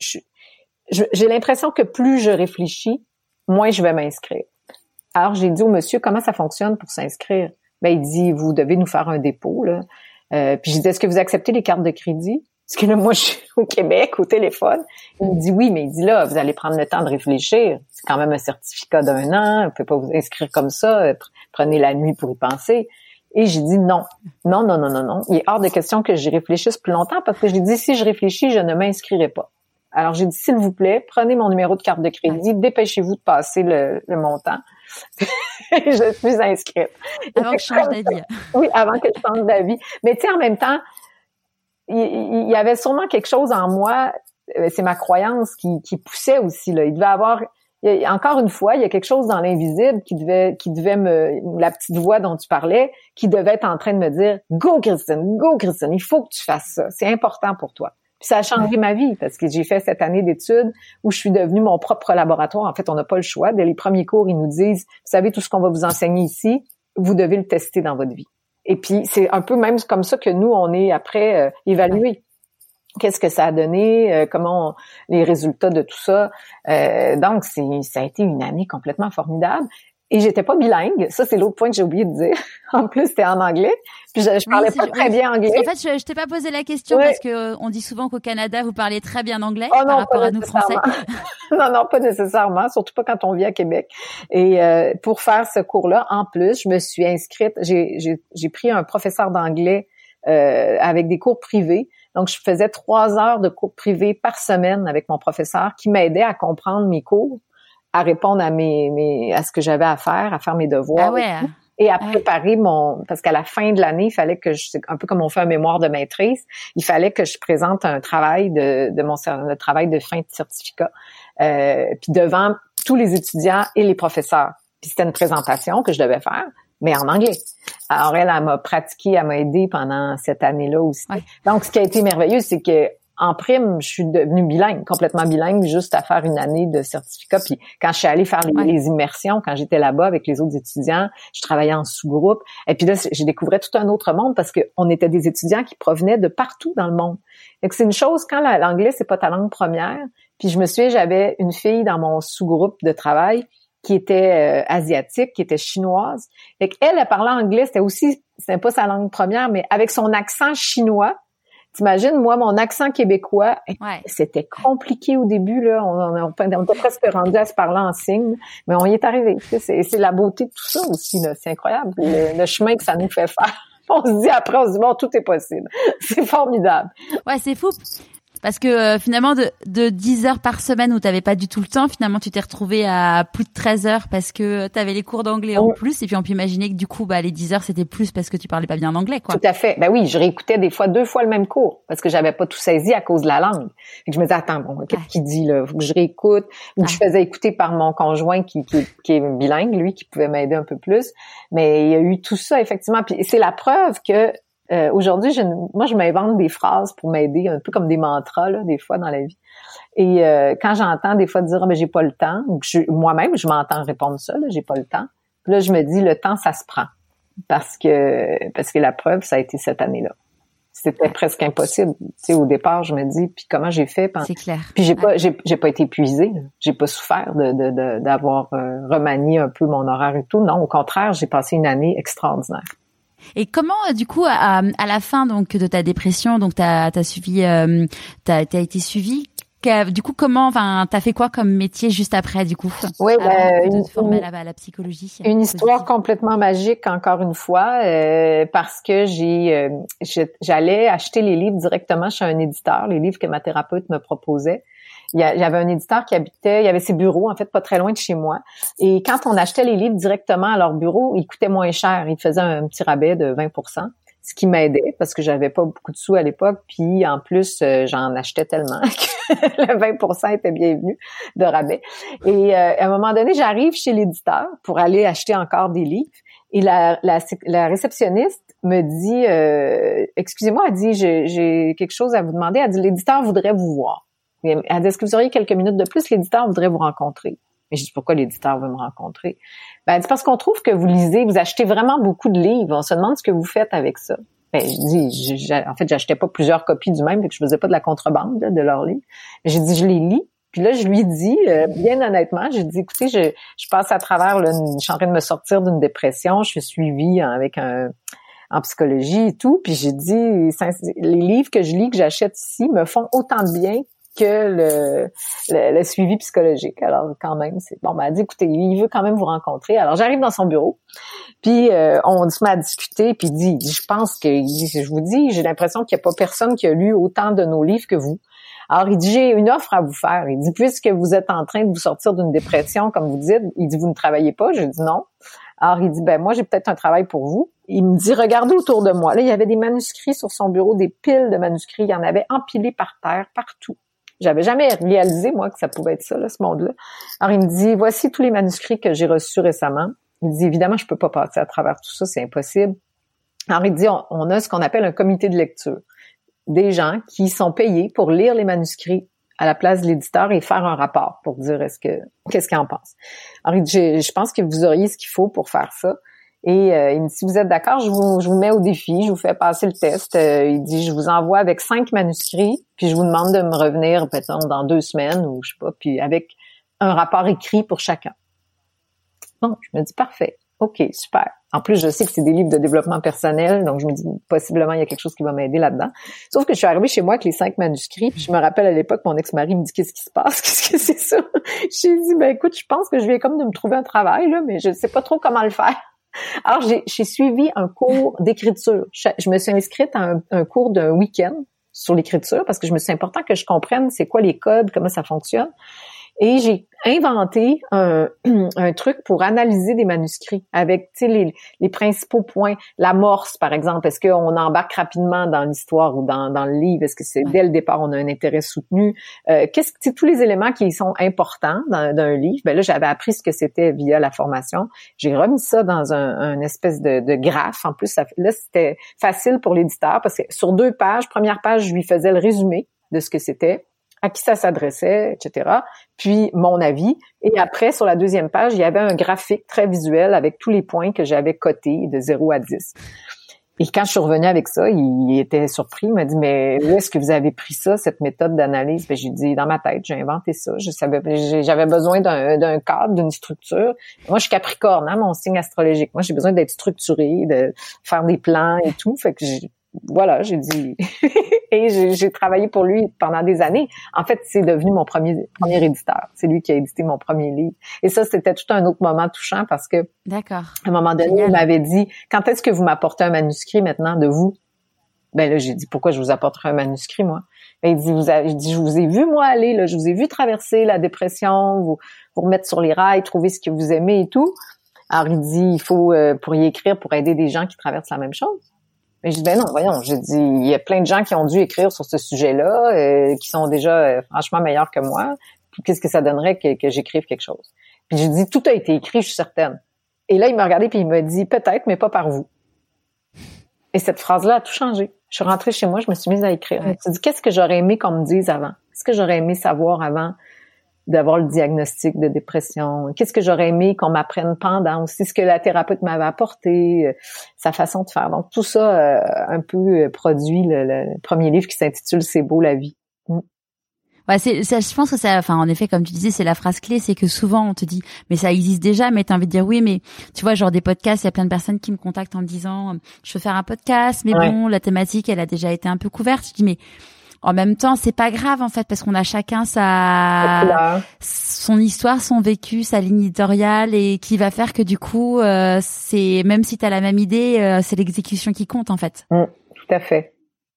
Speaker 2: j'ai l'impression que plus je réfléchis, moins je vais m'inscrire. Alors, j'ai dit au monsieur, comment ça fonctionne pour s'inscrire? Il dit, vous devez nous faire un dépôt, là. Puis j'ai dit, est-ce que vous acceptez les cartes de crédit? Parce que là, moi, je suis au Québec, au téléphone. Il me dit oui, mais il dit là, vous allez prendre le temps de réfléchir. C'est quand même un certificat d'1 an. On peut pas vous inscrire comme ça. Prenez la nuit pour y penser. Et j'ai dit non. Non. Il est hors de question que j'y réfléchisse plus longtemps parce que j'ai dit, si je réfléchis, je ne m'inscrirai pas. Alors, j'ai dit, s'il vous plaît, prenez mon numéro de carte de crédit, dépêchez-vous de passer le montant. Je suis inscrite.
Speaker 1: Avant que je change d'avis.
Speaker 2: Oui, avant que je change d'avis. Mais tu sais, en même temps, il y avait sûrement quelque chose en moi, c'est ma croyance qui poussait aussi, là. Il devait avoir, encore une fois, il y a quelque chose dans l'invisible qui devait la petite voix dont tu parlais, qui devait être en train de me dire, go Christine, il faut que tu fasses ça. C'est important pour toi. Puis ça a changé ma vie parce que j'ai fait cette année d'études où je suis devenue mon propre laboratoire. En fait, on n'a pas le choix. Dès les premiers cours, ils nous disent, vous savez, tout ce qu'on va vous enseigner ici, vous devez le tester dans votre vie. Et puis, c'est un peu même comme ça que nous, on est après évalués. Qu'est-ce que ça a donné, les résultats de tout ça. Donc, ça a été une année complètement formidable. Et j'étais pas bilingue. Ça, c'est l'autre point que j'ai oublié de dire. En plus, c'était en anglais. Puis je parlais pas très bien anglais.
Speaker 1: En fait, je t'ai pas posé la question parce que on dit souvent qu'au Canada, vous parlez très bien anglais par rapport à nous Français.
Speaker 2: Non, pas nécessairement. Surtout pas quand on vit à Québec. Et pour faire ce cours-là, en plus, je me suis inscrite. J'ai pris un professeur d'anglais avec des cours privés. Donc, je faisais 3 heures de cours privés par semaine avec mon professeur qui m'aidait à comprendre mes cours, à répondre à ce que j'avais à faire mes devoirs. Et à préparer parce qu'à la fin de l'année, il fallait que c'est un peu comme on fait un mémoire de maîtrise, il fallait que je présente un travail le travail de fin de certificat, puis devant tous les étudiants et les professeurs. Puis c'était une présentation que je devais faire, mais en anglais. Alors elle m'a pratiqué, elle m'a aidé pendant cette année-là aussi. Donc ce qui a été merveilleux, c'est que en prime, je suis devenue bilingue, complètement bilingue, juste à faire une année de certificat. Puis quand je suis allée faire les immersions, quand j'étais là-bas avec les autres étudiants, je travaillais en sous-groupe. Et puis là, j'ai découvert tout un autre monde parce que on était des étudiants qui provenaient de partout dans le monde. Donc c'est une chose quand l'anglais c'est pas ta langue première. Puis je me souviens, j'avais une fille dans mon sous-groupe de travail qui était asiatique, qui était chinoise. Fait qu'elle parlait anglais, c'était pas sa langue première, mais avec son accent chinois. T'imagines, moi, mon accent québécois, c'était compliqué au début, là. On était presque rendu à se parler en signe, mais on y est arrivé. C'est la beauté de tout ça aussi, là. C'est incroyable, le chemin que ça nous fait faire. On se dit après, on se dit bon, tout est possible. C'est formidable.
Speaker 1: Ouais, c'est fou. Parce que finalement, de 10 heures par semaine où t'avais pas du tout le temps, finalement, tu t'es retrouvé à plus de 13 heures parce que t'avais les cours d'anglais en plus. Et puis, on peut imaginer que du coup, les 10 heures, c'était plus parce que tu parlais pas bien anglais, quoi.
Speaker 2: Tout à fait. Ben oui, je réécoutais des fois 2 fois le même cours parce que j'avais pas tout saisi à cause de la langue. Et je me disais, attends, bon, qu'est-ce qu'il dit, là? Faut que je réécoute. Ou je faisais écouter par mon conjoint qui est bilingue, lui, qui pouvait m'aider un peu plus. Mais il y a eu tout ça, effectivement. Puis c'est la preuve que, aujourd'hui, moi, je m'invente des phrases pour m'aider, un peu comme des mantras, là, des fois dans la vie. Et quand j'entends des fois dire j'ai pas le temps, ou que moi-même, je m'entends répondre ça, là, j'ai pas le temps. Puis là, je me dis, le temps, ça se prend. Parce que la preuve, ça a été cette année-là. C'était presque impossible. Tu sais, au départ, je me dis, puis comment j'ai fait?
Speaker 1: C'est clair.
Speaker 2: Puis j'ai pas été épuisée. J'ai pas souffert d'avoir remanié un peu mon horaire et tout. Non, au contraire, j'ai passé une année extraordinaire.
Speaker 1: Et comment, du coup, à la fin donc de ta dépression, donc t'as suivi, t'as été suivi. Du coup, t'as fait quoi comme métier juste après, du coup?
Speaker 2: Oui,
Speaker 1: de te former à la psychologie.
Speaker 2: Une histoire complètement magique, encore une fois, parce que j'allais acheter les livres directement chez un éditeur, les livres que ma thérapeute me proposait. Il y avait un éditeur il y avait ses bureaux, en fait, pas très loin de chez moi. Et quand on achetait les livres directement à leur bureau, ils coûtaient moins cher. Ils faisaient un petit rabais de 20%, ce qui m'aidait parce que j'avais pas beaucoup de sous à l'époque. Puis, en plus, j'en achetais tellement que le 20% était bienvenu de rabais. Et à un moment donné, j'arrive chez l'éditeur pour aller acheter encore des livres. Et la réceptionniste me dit, excusez-moi, elle dit, j'ai quelque chose à vous demander. Elle dit, l'éditeur voudrait vous voir. Elle dit, est-ce que vous auriez quelques minutes de plus? L'éditeur voudrait vous rencontrer. Et je dis, pourquoi l'éditeur veut me rencontrer? Elle dit, parce qu'on trouve que vous lisez, vous achetez vraiment beaucoup de livres. On se demande ce que vous faites avec ça. Je dis, en fait, j'achetais pas plusieurs copies du même, donc je faisais pas de la contrebande de leurs livres. J'ai dit, je les lis. Puis là, je lui dis, bien honnêtement, j'ai dit, écoutez, je passe à travers, là, je suis en train de me sortir d'une dépression, je suis suivie en psychologie et tout. Puis j'ai dit, les livres que je lis, que j'achète ici, me font autant de bien que le suivi psychologique. Alors, quand même, c'est bon. Elle dit, écoutez, il veut quand même vous rencontrer. Alors, j'arrive dans son bureau, puis on se met à discuter, puis il dit, je pense que, je vous dis, j'ai l'impression qu'il n'y a pas personne qui a lu autant de nos livres que vous. Alors, il dit, j'ai une offre à vous faire. Il dit, puisque vous êtes en train de vous sortir d'une dépression, comme vous dites, il dit, vous ne travaillez pas? Je dis non. Alors, il dit, moi, j'ai peut-être un travail pour vous. Il me dit, regardez autour de moi. Là, il y avait des manuscrits sur son bureau, des piles de manuscrits. Il y en avait empilés par terre, partout. J'avais jamais réalisé, moi, que ça pouvait être ça, là, ce monde-là. Alors, il me dit, voici tous les manuscrits que j'ai reçus récemment. Il me dit, évidemment, je peux pas passer à travers tout ça, c'est impossible. Alors, il dit, on a ce qu'on appelle un comité de lecture. Des gens qui sont payés pour lire les manuscrits à la place de l'éditeur et faire un rapport pour dire qu'est-ce qu'il en pense. Alors, il dit, je pense que vous auriez ce qu'il faut pour faire ça. Et il me dit, si vous êtes d'accord, je vous mets au défi, je vous fais passer le test. Il dit, je vous envoie avec 5 manuscrits, puis je vous demande de me revenir, peut-être dans 2 semaines ou je sais pas, puis avec un rapport écrit pour chacun. Bon, je me dis, parfait, ok, super. En plus, je sais que c'est des livres de développement personnel, donc je me dis, possiblement, il y a quelque chose qui va m'aider là-dedans. Sauf que je suis arrivée chez moi avec les 5 manuscrits, puis je me rappelle à l'époque, mon ex-mari me dit, qu'est-ce qui se passe? Qu'est-ce que c'est ça? J'ai dit, écoute, je pense que je viens comme de me trouver un travail, là, mais je sais pas trop comment le faire. Alors, j'ai suivi un cours d'écriture. Je me suis inscrite à un cours d'un week-end sur l'écriture parce que je me suis dit, c'est important que je comprenne c'est quoi les codes, comment ça fonctionne. Et j'ai inventé un truc pour analyser des manuscrits avec, tu sais, les principaux points. L'amorce, par exemple. Est-ce qu'on embarque rapidement dans l'histoire ou dans le livre? Est-ce que c'est dès le départ, on a un intérêt soutenu? Tous les éléments qui sont importants d'un livre. Ben là, j'avais appris ce que c'était via la formation. J'ai remis ça dans un espèce de graphe. En plus, là, c'était facile pour l'éditeur parce que sur 2 pages, première page, je lui faisais le résumé de ce que c'était, à qui ça s'adressait, etc. Puis mon avis. Et après, sur la 2e page, il y avait un graphique très visuel avec tous les points que j'avais cotés de 0 à 10. Et quand je suis revenue avec ça, il était surpris. Il m'a dit, mais où est-ce que vous avez pris ça, cette méthode d'analyse? Ben, j'ai dit, dans ma tête, j'ai inventé ça. J'avais besoin d'un cadre, d'une structure. Moi, je suis Capricorne, hein, mon signe astrologique. Moi, j'ai besoin d'être structurée, de faire des plans et tout. Fait que voilà, j'ai dit et j'ai travaillé pour lui pendant des années. En fait, c'est devenu mon premier éditeur. C'est lui qui a édité mon premier livre. Et ça, c'était tout un autre moment touchant parce que
Speaker 1: d'accord.
Speaker 2: À un moment donné, il m'avait dit quand est-ce que vous m'apportez un manuscrit maintenant de vous? Ben là, j'ai dit pourquoi je vous apporterai un manuscrit, moi? Ben, il dit je vous ai vu, moi, aller, là, je vous ai vu traverser la dépression, vous remettre sur les rails, trouver ce que vous aimez et tout. Alors, il dit, il faut, pour y écrire, pour aider des gens qui traversent la même chose. Mais je dis, ben non, voyons, j'ai dit, il y a plein de gens qui ont dû écrire sur ce sujet-là, qui sont déjà franchement meilleurs que moi. Puis qu'est-ce que ça donnerait que j'écrive quelque chose? Puis j'ai dit, tout a été écrit, je suis certaine. Et là, il m'a regardé puis il m'a dit, peut-être, mais pas par vous. Et cette phrase-là a tout changé. Je suis rentrée chez moi, je me suis mise à écrire. Je me suis dit, qu'est-ce que j'aurais aimé qu'on me dise avant? Qu'est-ce que j'aurais aimé savoir avant d'avoir le diagnostic de dépression? Qu'est-ce que j'aurais aimé qu'on m'apprenne pendant aussi? Ce que la thérapeute m'avait apporté, sa façon de faire. Donc, tout ça un peu produit le premier livre qui s'intitule « C'est beau la vie ».
Speaker 1: Ouais, je pense que ça, enfin, en effet, comme tu disais, c'est la phrase clé, c'est que souvent on te dit, mais ça existe déjà, mais t'as envie de dire oui, mais tu vois, genre des podcasts, il y a plein de personnes qui me contactent en me disant, je veux faire un podcast, mais bon, la thématique, elle a déjà été un peu couverte. Je dis, mais en même temps, c'est pas grave, en fait, parce qu'on a chacun son histoire, son vécu, sa ligne éditoriale et qui va faire que du coup, c'est, même si t'as la même idée, c'est l'exécution qui compte, en fait.
Speaker 2: Tout à fait.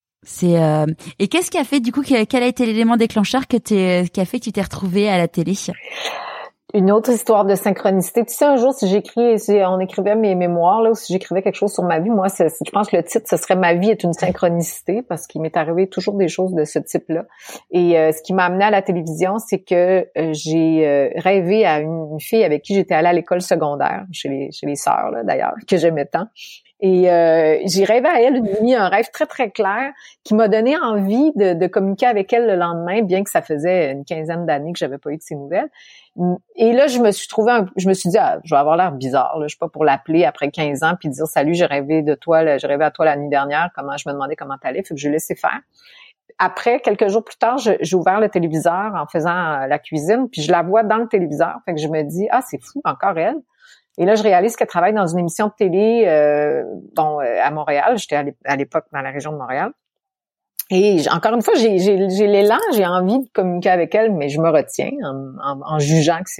Speaker 1: Et qu'est-ce qui a fait du coup quel a été l'élément déclencheur qui a fait que tu t'es retrouvée à la télé?
Speaker 2: Une autre histoire de synchronicité. Tu sais, un jour, si on écrivait mes mémoires, là, ou si j'écrivais quelque chose sur ma vie, moi, je pense que le titre, ce serait Ma vie est une synchronicité, parce qu'il m'est arrivé toujours des choses de ce type-là. Et ce qui m'a amenée à la télévision, c'est que j'ai rêvé à une fille avec qui j'étais allée à l'école secondaire, chez les sœurs, là, d'ailleurs, que j'aimais tant. Et j'ai rêvé à elle une nuit, un rêve très, très clair qui m'a donné envie de communiquer avec elle le lendemain, bien que ça faisait une quinzaine d'années que j'avais pas eu de ses nouvelles. Et là, je me suis dit, je vais avoir l'air bizarre, là, je suis pas pour l'appeler après 15 ans puis dire, salut, j'ai rêvé à toi la nuit dernière, je me demandais comment t'allais, fait que je l'ai laissé faire. Après, quelques jours plus tard, j'ai ouvert le téléviseur en faisant la cuisine, puis je la vois dans le téléviseur, fait que je me dis, c'est fou, encore elle. Et là, je réalise qu'elle travaille dans une émission de télé à Montréal. J'étais à l'époque dans la région de Montréal. Et encore une fois, j'ai l'élan, j'ai envie de communiquer avec elle, mais je me retiens en jugeant que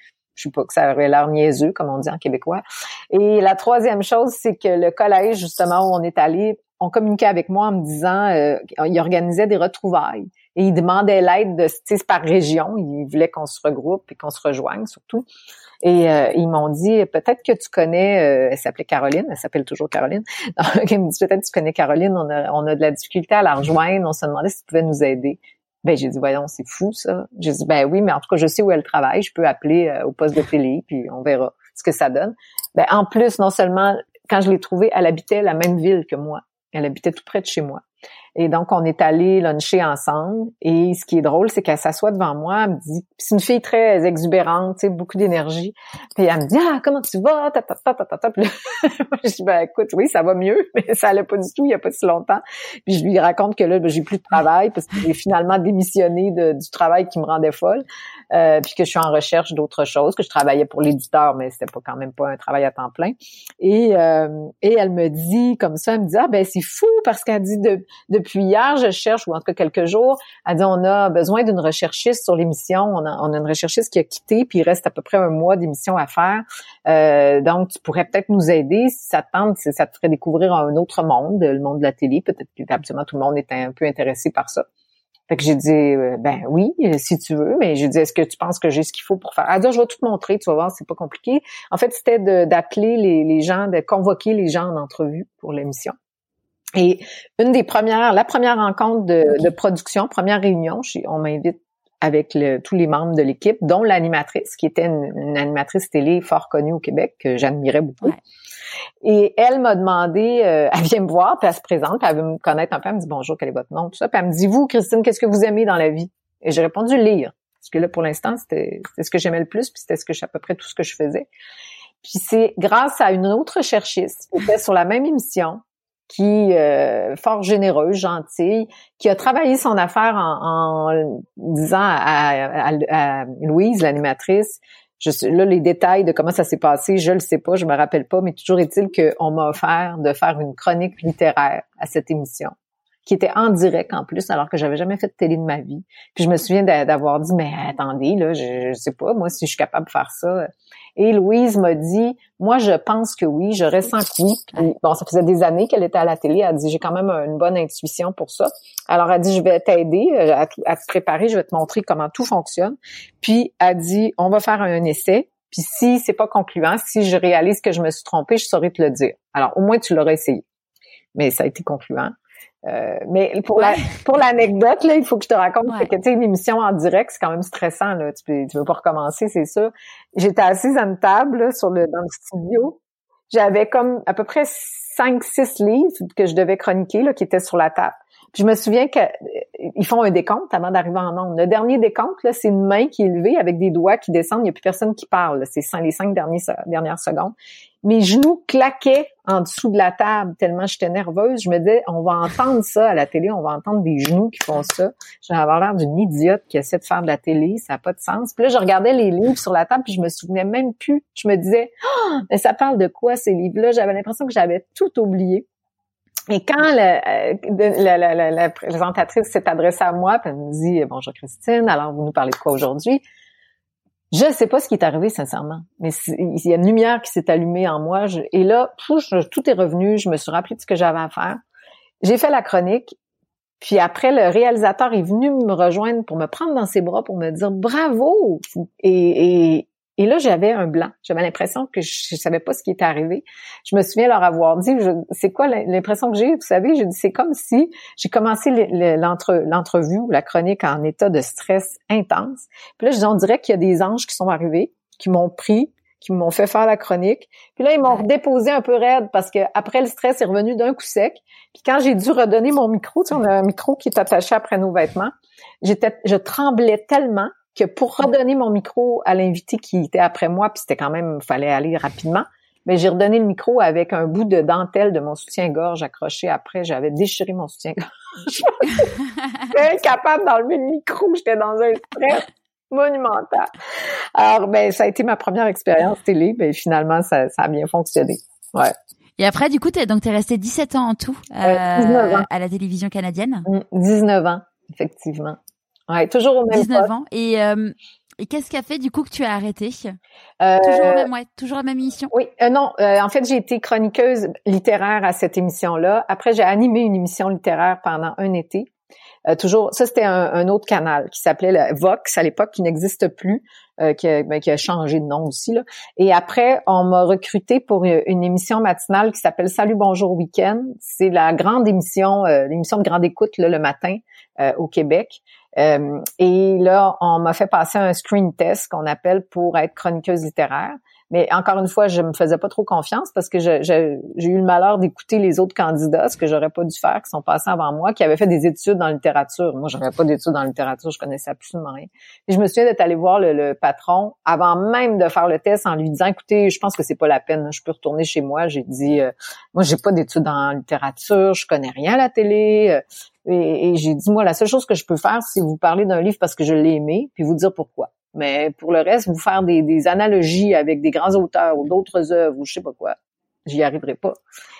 Speaker 2: que ça aurait l'air niaiseux, comme on dit en québécois. Et la troisième chose, c'est que le collège, justement, où on est allé, on communiquait avec moi en me disant, il organisait des retrouvailles. Et il demandait l'aide par région. Il voulait qu'on se regroupe et qu'on se rejoigne, surtout. Et ils m'ont dit, peut-être que tu connais, elle s'appelait Caroline, elle s'appelle toujours Caroline. Donc, ils me dit, peut-être que tu connais Caroline, on a de la difficulté à la rejoindre, on se demandait si tu pouvais nous aider. Ben, j'ai dit, voyons, c'est fou, ça. J'ai dit, ben oui, mais en tout cas, je sais où elle travaille, je peux appeler au poste de télé, puis on verra ce que ça donne. Ben, en plus, non seulement, quand je l'ai trouvée, elle habitait la même ville que moi. Elle habitait tout près de chez moi. Et donc, on est allés luncher ensemble. Et ce qui est drôle, c'est qu'elle s'assoit devant moi. Elle me dit, c'est une fille très exubérante, tu sais, beaucoup d'énergie. Puis elle me dit, comment tu vas? Puis là, je dis, ben écoute, oui, ça va mieux, mais ça allait pas du tout il y a pas si longtemps. Puis je lui raconte que là, j'ai plus de travail parce que j'ai finalement démissionné du travail qui me rendait folle. Puis que je suis en recherche d'autres choses, que je travaillais pour l'éditeur, mais c'était quand même pas un travail à temps plein. Et elle me dit comme ça, elle me dit, ben c'est fou parce qu'elle dit depuis hier, je cherche, ou en tout cas quelques jours, elle dit, on a besoin d'une recherchiste sur l'émission. On a une recherchiste qui a quitté, puis il reste à peu près un mois d'émission à faire. Donc, tu pourrais peut-être nous aider si ça te tente, si ça te ferait découvrir un autre monde, le monde de la télé. Peut-être que absolument tout le monde est un peu intéressé par ça. Fait que j'ai dit, ben oui, si tu veux, mais j'ai dit, est-ce que tu penses que j'ai ce qu'il faut pour faire? Elle dit, je vais tout te montrer, tu vas voir, c'est pas compliqué. En fait, c'était d'appeler les gens, de convoquer les gens en entrevue pour l'émission. Et la première rencontre de production, première réunion, on m'invite avec tous les membres de l'équipe, dont l'animatrice, qui était une animatrice télé fort connue au Québec, que j'admirais beaucoup. Ouais. Et elle m'a demandé, elle vient me voir, puis elle se présente, puis elle veut me connaître un peu, elle me dit bonjour, quel est votre nom, tout ça, puis elle me dit, vous, Christine, qu'est-ce que vous aimez dans la vie? Et j'ai répondu lire, parce que là, pour l'instant, c'était ce que j'aimais le plus, puis c'était à peu près tout ce que je faisais. Puis c'est grâce à une autre recherchiste qui était sur la même émission, qui fort généreuse, gentille, qui a travaillé son affaire en disant à Louise, l'animatrice, Là, les détails de comment ça s'est passé, je le sais pas, je me rappelle pas, mais toujours est-il qu'on m'a offert de faire une chronique littéraire à cette émission, qui était en direct en plus, alors que j'avais jamais fait de télé de ma vie. Puis je me souviens d'avoir dit, mais attendez, là, je sais pas, moi, si je suis capable de faire ça. Et Louise m'a dit, moi, je pense que oui, je ressens que oui. Puis, bon, ça faisait des années qu'elle était à la télé. Elle a dit, j'ai quand même une bonne intuition pour ça. Alors, elle a dit, je vais t'aider à te préparer, je vais te montrer comment tout fonctionne. Puis, elle a dit, on va faire un essai. Puis, si c'est pas concluant, si je réalise que je me suis trompée, je saurais te le dire. Alors, au moins, tu l'auras essayé. Mais ça a été concluant. Mais pour l'anecdote, là, il faut que je te raconte que, tu sais, une émission en direct, c'est quand même stressant, là. Tu veux pas recommencer, c'est ça. J'étais assise à une table, là, dans le studio. J'avais comme à peu près 5-6 livres que je devais chroniquer, là, qui étaient sur la table. Puis je me souviens qu'ils font un décompte avant d'arriver en ondes. Le dernier décompte, là, c'est une main qui est levée avec des doigts qui descendent. Il n'y a plus personne qui parle. Là. C'est les 5 dernières secondes. Mes genoux claquaient en dessous de la table tellement j'étais nerveuse. Je me disais, on va entendre ça à la télé, on va entendre des genoux qui font ça. J'avais l'air d'une idiote qui essaie de faire de la télé, ça n'a pas de sens. Puis là, je regardais les livres sur la table puis je me souvenais même plus. Je me disais, mais ça parle de quoi ces livres-là? J'avais l'impression que j'avais tout oublié. Et quand la présentatrice s'est adressée à moi, puis elle me dit, bonjour Christine, alors vous nous parlez de quoi aujourd'hui? Je ne sais pas ce qui est arrivé, sincèrement. Mais il y a une lumière qui s'est allumée en moi. Et là, tout est revenu. Je me suis rappelé de ce que j'avais à faire. J'ai fait la chronique. Puis après, le réalisateur est venu me rejoindre pour me prendre dans ses bras pour me dire bravo. Et là, j'avais un blanc. J'avais l'impression que je savais pas ce qui était arrivé. Je me souviens leur avoir dit, c'est quoi l'impression que j'ai? Vous savez, j'ai dit, c'est comme si j'ai commencé l'entrevue ou la chronique en état de stress intense. Puis là, on dirait qu'il y a des anges qui sont arrivés, qui m'ont pris, qui m'ont fait faire la chronique. Puis là, ils m'ont déposé un peu raide parce que après le stress est revenu d'un coup sec. Puis quand j'ai dû redonner mon micro, tu sais, on a un micro qui est attaché après nos vêtements, je tremblais tellement que pour redonner mon micro à l'invité qui était après moi, puis c'était quand même, fallait aller rapidement, mais j'ai redonné le micro avec un bout de dentelle de mon soutien-gorge accroché après. J'avais déchiré mon soutien-gorge. J'étais incapable d'enlever le micro. J'étais dans un stress monumental. Alors, ça a été ma première expérience télé. Finalement, ça a bien fonctionné. Ouais.
Speaker 1: Et après, du coup, t'es resté 17 ans en tout 19 ans. À la télévision canadienne.
Speaker 2: 19 ans, effectivement. Ouais, toujours au même
Speaker 1: 19
Speaker 2: poste.
Speaker 1: ans. Et qu'est-ce qui a fait du coup que tu as arrêté? Toujours la même émission?
Speaker 2: Oui, non. En fait, j'ai été chroniqueuse littéraire à cette émission-là. Après, j'ai animé une émission littéraire pendant un été. Toujours, ça c'était un autre canal qui s'appelait Vox à l'époque, qui n'existe plus, qui a changé de nom aussi là. Et après, on m'a recruté pour une émission matinale qui s'appelle Salut Bonjour Week-end. C'est la grande émission, l'émission de grande écoute là, le matin au Québec. Et là, on m'a fait passer un screen test qu'on appelle pour être chroniqueuse littéraire. Mais encore une fois, je me faisais pas trop confiance parce que j'ai eu le malheur d'écouter les autres candidats, ce que j'aurais pas dû faire, qui sont passés avant moi, qui avaient fait des études en littérature. Moi, j'avais pas d'études en littérature, je connaissais absolument rien. Et je me souviens d'être allée voir le patron avant même de faire le test en lui disant, écoutez, je pense que c'est pas la peine, je peux retourner chez moi. J'ai dit, moi, j'ai pas d'études en littérature, je connais rien à la télé. Et j'ai dit, moi, la seule chose que je peux faire, c'est vous parler d'un livre parce que je l'ai aimé, puis vous dire pourquoi. Mais pour le reste, vous faire des analogies avec des grands auteurs ou d'autres œuvres ou je sais pas quoi, j'y arriverai pas.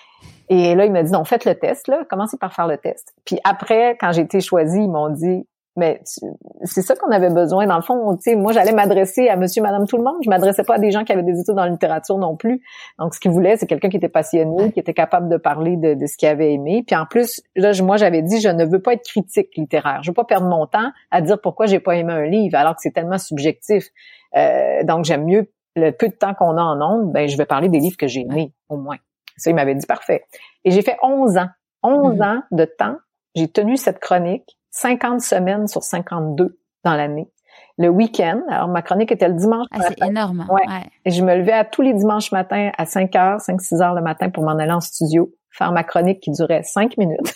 Speaker 2: Et là, il m'a dit, non, faites le test, là, commencez par faire le test. Puis après, quand j'ai été choisie, ils m'ont dit, mais c'est ça qu'on avait besoin. Dans le fond, tu sais, moi, j'allais m'adresser à monsieur, madame, tout le monde. Je m'adressais pas à des gens qui avaient des études en littérature non plus. Donc, ce qu'ils voulaient, c'est quelqu'un qui était passionné, qui était capable de parler de ce qu'il avait aimé. Puis en plus, là, moi, j'avais dit, je ne veux pas être critique littéraire. Je veux pas perdre mon temps à dire pourquoi j'ai pas aimé un livre, alors que c'est tellement subjectif. Donc, j'aime mieux, le peu de temps qu'on a en ondes, je vais parler des livres que j'ai aimés, au moins. Ça, il m'avait dit, parfait. Et j'ai fait 11 ans. 11 ans de temps. J'ai tenu cette chronique. 50 semaines sur 52 dans l'année. Le week-end, alors ma chronique était le dimanche matin.
Speaker 1: C'est énorme.
Speaker 2: Ouais. Et je me levais à tous les dimanches matins à 5-6 heures le matin pour m'en aller en studio, faire ma chronique qui durait 5 minutes.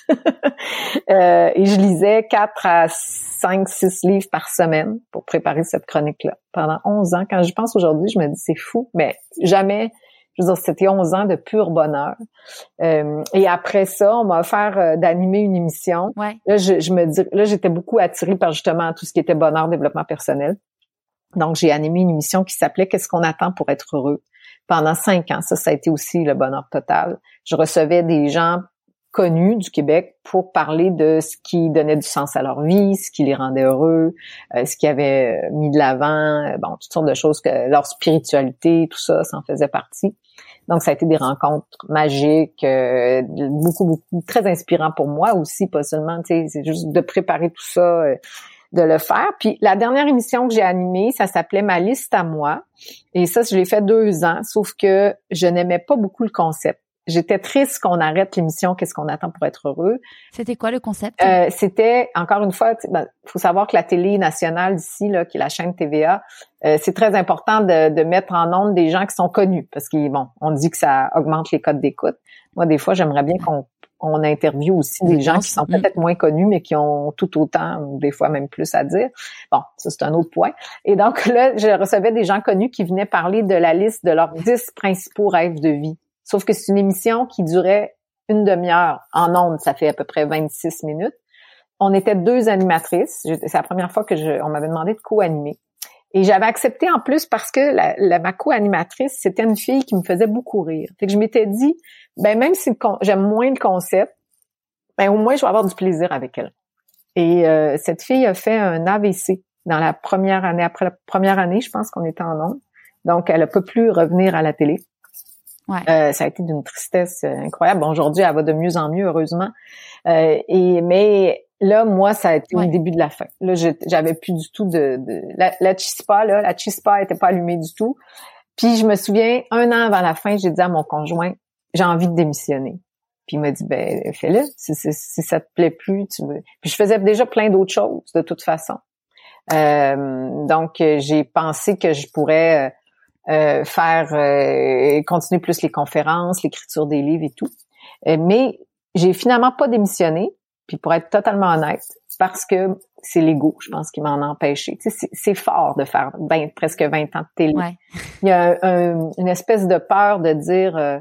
Speaker 2: Et je lisais 4 à 5, 6 livres par semaine pour préparer cette chronique-là. Pendant 11 ans, quand je pense aujourd'hui, je me dis c'est fou, mais jamais... Je veux dire, c'était 11 ans de pur bonheur. Et après ça, on m'a offert d'animer une émission.
Speaker 1: Ouais.
Speaker 2: Là, j'étais beaucoup attirée par justement tout ce qui était bonheur, développement personnel. Donc, j'ai animé une émission qui s'appelait « Qu'est-ce qu'on attend pour être heureux ?» pendant 5 ans. Ça a été aussi le bonheur total. Je recevais des gens connus du Québec pour parler de ce qui donnait du sens à leur vie, ce qui les rendait heureux, ce qui avait mis de l'avant, toutes sortes de choses, que leur spiritualité, tout ça, ça en faisait partie. Donc, ça a été des rencontres magiques, beaucoup, très inspirant pour moi aussi, pas seulement, tu sais, c'est juste de préparer tout ça, de le faire. Puis, la dernière émission que j'ai animée, ça s'appelait « Ma liste à moi ». Et ça, je l'ai fait 2 ans, sauf que je n'aimais pas beaucoup le concept. J'étais triste qu'on arrête l'émission « Qu'est-ce qu'on attend pour être heureux ».
Speaker 1: C'était quoi le concept?
Speaker 2: C'était, encore une fois, faut savoir que la télé nationale d'ici, là, qui est la chaîne TVA, c'est très important de mettre en ondes des gens qui sont connus, parce on dit que ça augmente les codes d'écoute. Moi, des fois, j'aimerais bien qu'on interviewe aussi des gens qui sont peut-être moins connus, mais qui ont tout autant, ou des fois même plus à dire. Bon, ça, c'est un autre point. Et donc là, je recevais des gens connus qui venaient parler de la liste de leurs 10 principaux rêves de vie. Sauf que c'est une émission qui durait une demi-heure. En ondes, ça fait à peu près 26 minutes. On était 2 animatrices. C'est la première fois on m'avait demandé de co-animer. Et j'avais accepté en plus parce que ma co-animatrice, c'était une fille qui me faisait beaucoup rire. Fait que je m'étais dit, même si j'aime moins le concept, au moins je vais avoir du plaisir avec elle. Et cette fille a fait un AVC dans la première année. Après la première année, je pense qu'on était en ondes. Donc, elle a pas pu revenir à la télé.
Speaker 1: Ouais.
Speaker 2: Ça a été d'une tristesse incroyable. Bon, aujourd'hui, elle va de mieux en mieux, heureusement. Mais là, moi, ça a été le début de la fin. Là, j'avais plus du tout la chispa était pas allumée du tout. Puis je me souviens, 1 an avant la fin, j'ai dit à mon conjoint, j'ai envie de démissionner. Puis il m'a dit, fais-le. Si ça te plaît plus, tu veux. Puis je faisais déjà plein d'autres choses, de toute façon. Donc, j'ai pensé que je pourrais continuer plus les conférences, l'écriture des livres et tout. Mais j'ai finalement pas démissionné, puis pour être totalement honnête, parce que c'est l'ego, je pense, qui m'en a empêché. Tu sais, c'est fort de faire presque 20 ans de télé.
Speaker 1: Ouais.
Speaker 2: Il y a une espèce de peur de dire...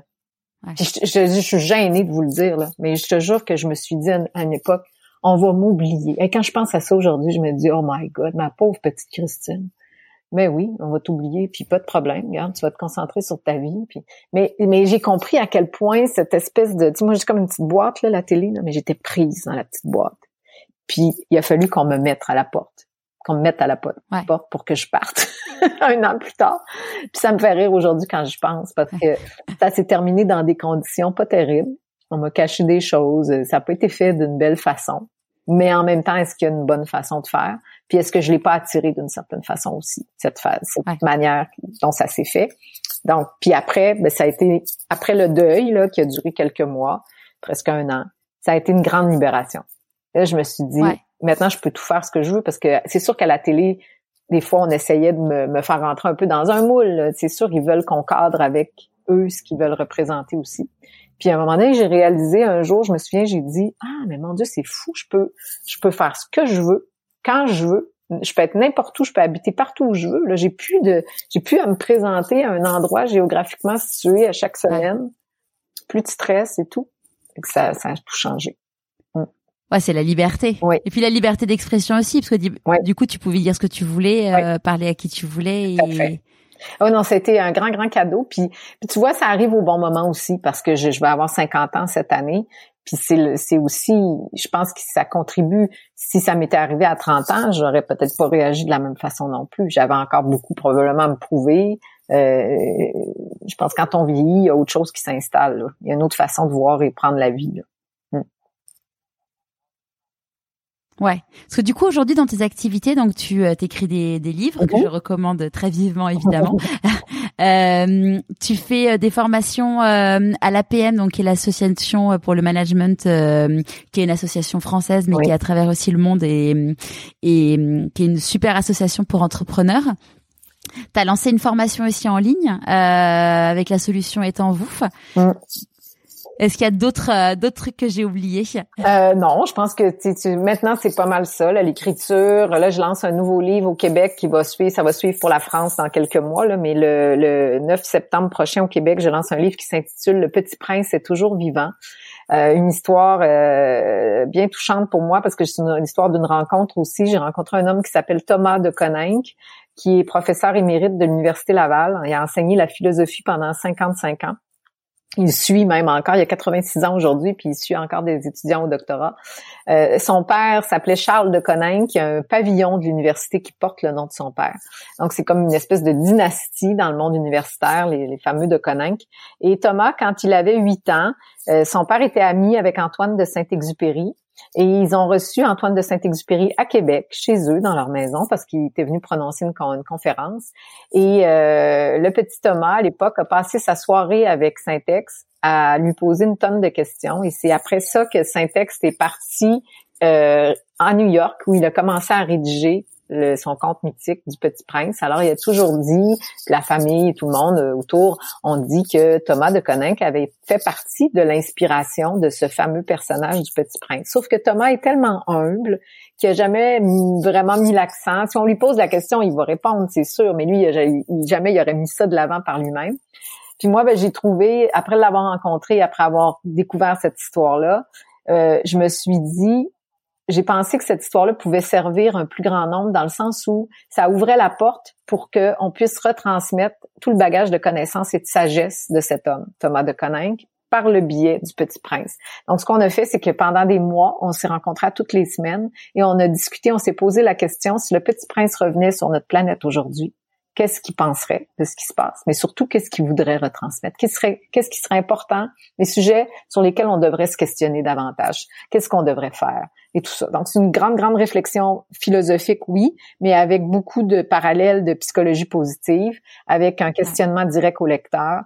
Speaker 2: je suis gênée de vous le dire, là, mais je te jure que je me suis dit à une époque, on va m'oublier. Et quand je pense à ça aujourd'hui, je me dis, oh my God, ma pauvre petite Christine. Mais oui, on va t'oublier, puis pas de problème, regarde, tu vas te concentrer sur ta vie. Puis mais j'ai compris à quel point cette espèce de... Tu sais, moi, j'ai comme une petite boîte, là, la télé, là, mais j'étais prise dans la petite boîte. Puis il a fallu qu'on me mette à la porte. Qu'on me mette à la porte pour que je parte 1 an plus tard. Puis ça me fait rire aujourd'hui quand j'y pense, parce que ça s'est terminé dans des conditions pas terribles. On m'a caché des choses, ça n'a pas été fait d'une belle façon. Mais en même temps, est-ce qu'il y a une bonne façon de faire? Puis est-ce que je l'ai pas attiré d'une certaine façon aussi, cette manière dont ça s'est fait? Donc, puis après, ça a été, après le deuil, là, qui a duré quelques mois, presque 1 an, ça a été une grande libération. Là, je me suis dit, maintenant, je peux tout faire ce que je veux, parce que c'est sûr qu'à la télé, des fois, on essayait de me faire rentrer un peu dans un moule, là. C'est sûr qu'ils veulent qu'on cadre avec eux ce qu'ils veulent représenter aussi. Puis à un moment donné, j'ai réalisé un jour, je me souviens, j'ai dit, mais mon Dieu, c'est fou, je peux faire ce que je veux, quand je veux, je peux être n'importe où, je peux habiter partout où je veux. Là, j'ai plus à me présenter à un endroit géographiquement situé à chaque semaine. Plus de stress et tout. Et que ça a tout changé.
Speaker 1: Ouais, c'est la liberté.
Speaker 2: Oui.
Speaker 1: Et puis la liberté d'expression aussi, parce que du coup, tu pouvais dire ce que tu voulais, parler à qui tu voulais. Et...
Speaker 2: Oh non, c'était un grand, grand cadeau. Puis tu vois, ça arrive au bon moment aussi, parce que je vais avoir 50 ans cette année. Puis c'est aussi, je pense que ça contribue. Si ça m'était arrivé à 30 ans, j'aurais peut-être pas réagi de la même façon non plus. J'avais encore beaucoup probablement à me prouver. Je pense que quand on vieillit, il y a autre chose qui s'installe, là. Il y a une autre façon de voir et prendre la vie, là.
Speaker 1: Ouais. Parce que du coup, aujourd'hui, dans tes activités, donc tu t'écris des livres que je recommande très vivement, évidemment. Tu fais des formations à l'APM, donc qui est l'association pour le management, qui est une association française, mais qui est à travers aussi le monde et qui est une super association pour entrepreneurs. T'as lancé une formation aussi en ligne avec la solution Étant Vouf. Est-ce qu'il y a d'autres trucs que j'ai oubliés?
Speaker 2: Non, je pense que maintenant c'est pas mal ça, là, l'écriture. Là, je lance un nouveau livre au Québec ça va suivre pour la France dans quelques mois, là, mais le 9 septembre prochain au Québec, je lance un livre qui s'intitule Le Petit Prince est toujours vivant. Une histoire bien touchante pour moi parce que c'est l'histoire d'une rencontre aussi. J'ai rencontré un homme qui s'appelle Thomas de Coninck, qui est professeur émérite de l'Université Laval. Il a enseigné la philosophie pendant 55 ans. Il suit même encore, il a 86 ans aujourd'hui, puis il suit encore des étudiants au doctorat. Son père s'appelait Charles de Coninck, il y a un pavillon de l'université qui porte le nom de son père. Donc, c'est comme une espèce de dynastie dans le monde universitaire, les fameux de Coninck. Et Thomas, quand il avait 8 ans, son père était ami avec Antoine de Saint-Exupéry. Et ils ont reçu Antoine de Saint-Exupéry à Québec, chez eux, dans leur maison, parce qu'il était venu prononcer une conférence. Et le petit Thomas, à l'époque, a passé sa soirée avec Saint-Ex à lui poser une tonne de questions. Et c'est après ça que Saint-Ex est parti à New York, où il a commencé à rédiger son conte mythique du Petit Prince. Alors, il a toujours dit, la famille et tout le monde autour, on dit que Thomas de Coninck avait fait partie de l'inspiration de ce fameux personnage du Petit Prince. Sauf que Thomas est tellement humble qu'il n'a jamais vraiment mis l'accent. Si on lui pose la question, il va répondre, c'est sûr, mais lui, jamais il aurait mis ça de l'avant par lui-même. Puis moi, j'ai trouvé, après l'avoir rencontré, après avoir découvert cette histoire-là, je me suis dit, j'ai pensé que cette histoire-là pouvait servir un plus grand nombre dans le sens où ça ouvrait la porte pour qu'on puisse retransmettre tout le bagage de connaissances et de sagesse de cet homme, Thomas de Coninck, par le biais du Petit Prince. Donc, ce qu'on a fait, c'est que pendant des mois, on s'est rencontrés toutes les semaines et on a discuté, on s'est posé la question, si le Petit Prince revenait sur notre planète aujourd'hui, qu'est-ce qu'il penserait de ce qui se passe? Mais surtout, qu'est-ce qu'il voudrait retransmettre? Qu'est-ce qui serait important? Les sujets sur lesquels on devrait se questionner davantage. Qu'est-ce qu'on devrait faire? Et tout ça. Donc, c'est une grande, grande réflexion philosophique, oui, mais avec beaucoup de parallèles de psychologie positive, avec un questionnement direct au lecteur.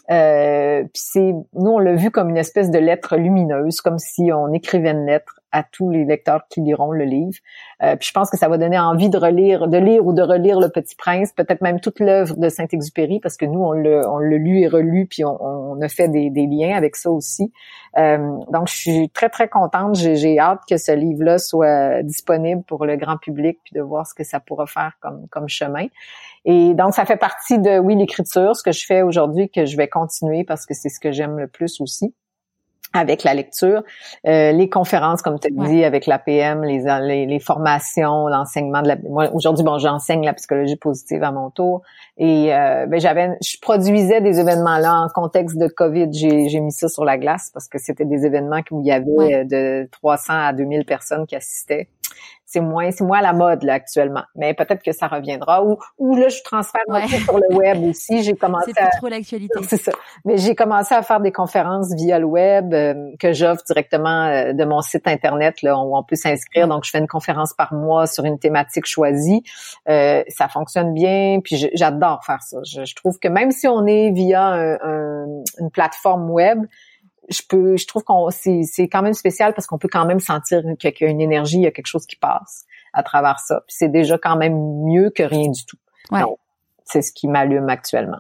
Speaker 2: Puis nous, on l'a vu comme une espèce de lettre lumineuse, comme si on écrivait une lettre à tous les lecteurs qui liront le livre. Puis je pense que ça va donner envie de lire ou de relire Le Petit Prince, peut-être même toute l'œuvre de Saint-Exupéry, parce que nous, on l'a lu et relu, puis on a fait des liens avec ça aussi. Donc, je suis très, très contente. J'ai hâte que ce livre-là soit disponible pour le grand public, puis de voir ce que ça pourra faire comme chemin. Et donc, ça fait partie de, oui, l'écriture, ce que je fais aujourd'hui, que je vais continuer parce que c'est ce que j'aime le plus aussi. Avec la lecture, les conférences, comme tu as dit, avec l'APM, les formations, l'enseignement moi, aujourd'hui, j'enseigne la psychologie positive à mon tour. Et je produisais des événements là en contexte de COVID. J'ai mis ça sur la glace parce que c'était des événements où il y avait de 300 à 2000 personnes qui assistaient. C'est moins à la mode là actuellement, mais peut-être que ça reviendra ou là je transfère un peu sur le web aussi. J'ai commencé
Speaker 1: c'est trop l'actualité.
Speaker 2: C'est ça. Mais j'ai commencé à faire des conférences via le web que j'offre directement de mon site internet là où on peut s'inscrire. Donc je fais une conférence par mois sur une thématique choisie. Ça fonctionne bien, puis j'adore faire ça. Je trouve que même si on est via une plateforme web, je trouve c'est quand même spécial parce qu'on peut quand même sentir qu'il y a une énergie, il y a quelque chose qui passe à travers ça. Puis c'est déjà quand même mieux que rien du tout. Ouais. Donc, c'est ce qui m'allume actuellement.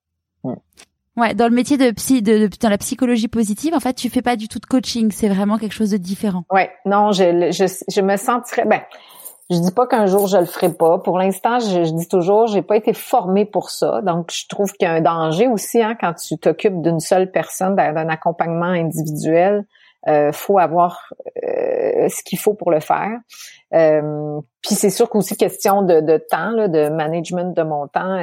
Speaker 1: Ouais, dans le métier dans la psychologie positive, en fait, tu fais pas du tout de coaching, c'est vraiment quelque chose de différent.
Speaker 2: Ouais, non, je me sentirais je dis pas qu'un jour je le ferai pas. Pour l'instant, je dis toujours, j'ai pas été formée pour ça. Donc, je trouve qu'il y a un danger aussi, quand tu t'occupes d'une seule personne, d'un accompagnement individuel. Faut avoir ce qu'il faut pour le faire. Puis c'est sûr qu'aussi question de temps, là, de management de mon temps,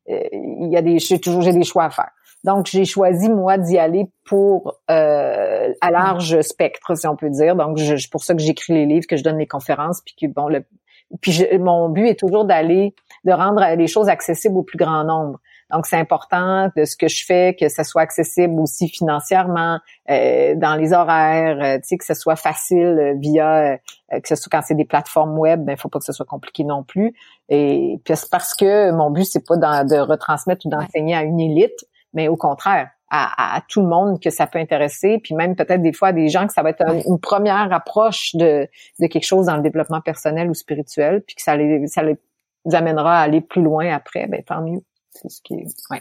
Speaker 2: j'ai des choix à faire. Donc, j'ai choisi, moi, d'y aller pour à large spectre, si on peut dire. Donc, c'est pour ça que j'écris les livres, que je donne les conférences, puis que mon but est toujours de rendre les choses accessibles au plus grand nombre. Donc, c'est important de ce que je fais, que ça soit accessible aussi financièrement, dans les horaires, que ça soit facile via, que ce soit quand c'est des plateformes web, il faut pas que ce soit compliqué non plus. Et puis c'est parce que mon but, c'est pas de retransmettre ou d'enseigner à une élite, mais au contraire, à tout le monde que ça peut intéresser, puis même peut-être des fois à des gens que ça va être une première approche de quelque chose dans le développement personnel ou spirituel, puis que ça les amènera à aller plus loin après, tant mieux. C'est ce qui est,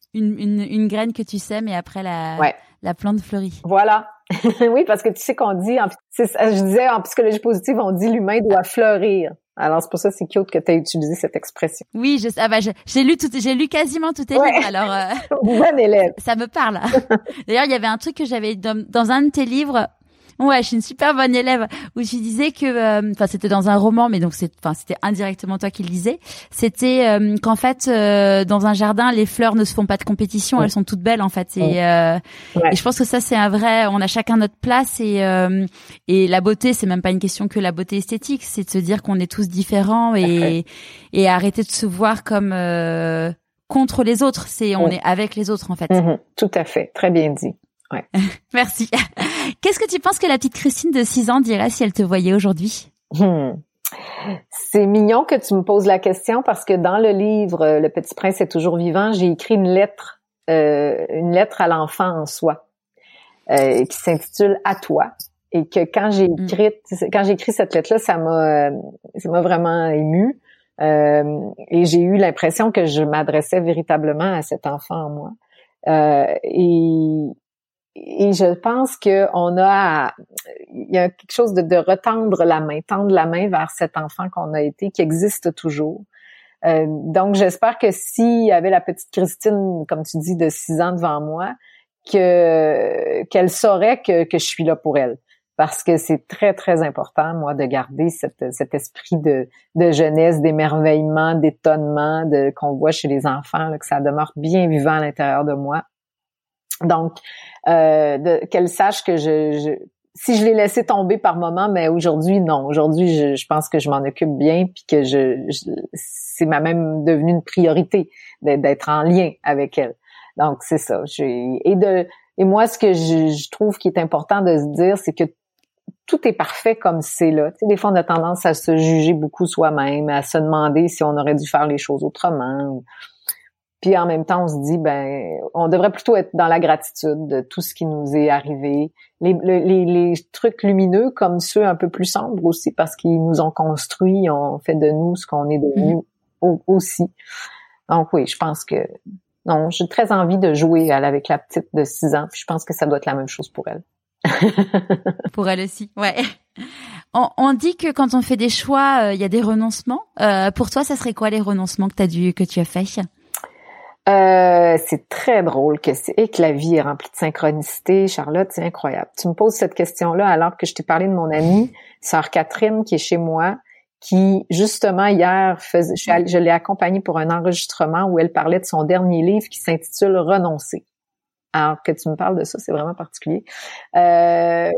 Speaker 1: une graine que tu sèmes et après la plante fleurit.
Speaker 2: Voilà. Oui, parce que tu sais qu'on dit, je disais en psychologie positive, on dit l'humain doit fleurir. Alors c'est pour ça que c'est cute que tu as utilisé cette expression.
Speaker 1: Oui, j'ai lu quasiment tous tes livres. Alors
Speaker 2: bon élève.
Speaker 1: Ça me parle. D'ailleurs, il y avait un truc que j'avais dans un de tes livres. Ouais, je suis une super bonne élève où tu disais que c'était dans un roman mais donc c'était indirectement toi qui le disais. C'était qu'en fait dans un jardin, les fleurs ne se font pas de compétition, elles sont toutes belles en fait et je pense que ça c'est un vrai, on a chacun notre place et la beauté, c'est même pas une question que la beauté esthétique, c'est de se dire qu'on est tous différents et arrêter de se voir comme contre les autres, on est avec les autres en fait.
Speaker 2: Tout à fait, très bien dit. Ouais.
Speaker 1: Merci. Qu'est-ce que tu penses que la petite Christine de 6 ans dirait si elle te voyait aujourd'hui?
Speaker 2: C'est mignon que tu me poses la question parce que dans le livre Le Petit Prince est toujours vivant, j'ai écrit une lettre à l'enfant en soi qui s'intitule À toi et que quand j'ai écrit cette lettre-là, ça m'a vraiment émue et j'ai eu l'impression que je m'adressais véritablement à cet enfant en moi. Et je pense que il y a quelque chose de retendre la main, tendre la main vers cet enfant qu'on a été, qui existe toujours. Donc, j'espère que s'il y avait la petite Christine, comme tu dis, de 6 ans devant moi, qu'elle saurait que je suis là pour elle. Parce que c'est très, très important, moi, de garder cet esprit de jeunesse, d'émerveillement, d'étonnement, qu'on voit chez les enfants, là, que ça demeure bien vivant à l'intérieur de moi. Donc, qu'elle sache que si je l'ai laissé tomber par moment, mais aujourd'hui, non. Aujourd'hui, je pense que je m'en occupe bien puis que c'est même devenu une priorité d'être en lien avec elle. Donc, c'est ça. Et moi, ce que je trouve qui est important de se dire, c'est que tout est parfait comme c'est là. Tu sais, des fois, on a tendance à se juger beaucoup soi-même, à se demander si on aurait dû faire les choses autrement. Puis en même temps, on se dit, on devrait plutôt être dans la gratitude de tout ce qui nous est arrivé. Les trucs lumineux comme ceux un peu plus sombres aussi, parce qu'ils nous ont construits, ont fait de nous ce qu'on est devenu aussi. Donc oui, je pense que non, j'ai très envie de jouer avec la petite de 6 ans. Puis je pense que ça doit être la même chose pour elle.
Speaker 1: Pour elle aussi, ouais. On dit que quand on fait des choix, il y a des renoncements. Pour toi, ça serait quoi les renoncements que tu as faits?
Speaker 2: C'est très drôle que la vie est remplie de synchronicité. Charlotte, c'est incroyable. Tu me poses cette question-là alors que je t'ai parlé de mon amie, sœur Catherine, qui est chez moi, qui, justement, hier, je l'ai accompagnée pour un enregistrement où elle parlait de son dernier livre qui s'intitule Renoncer. Alors que tu me parles de ça, c'est vraiment particulier. Ouais,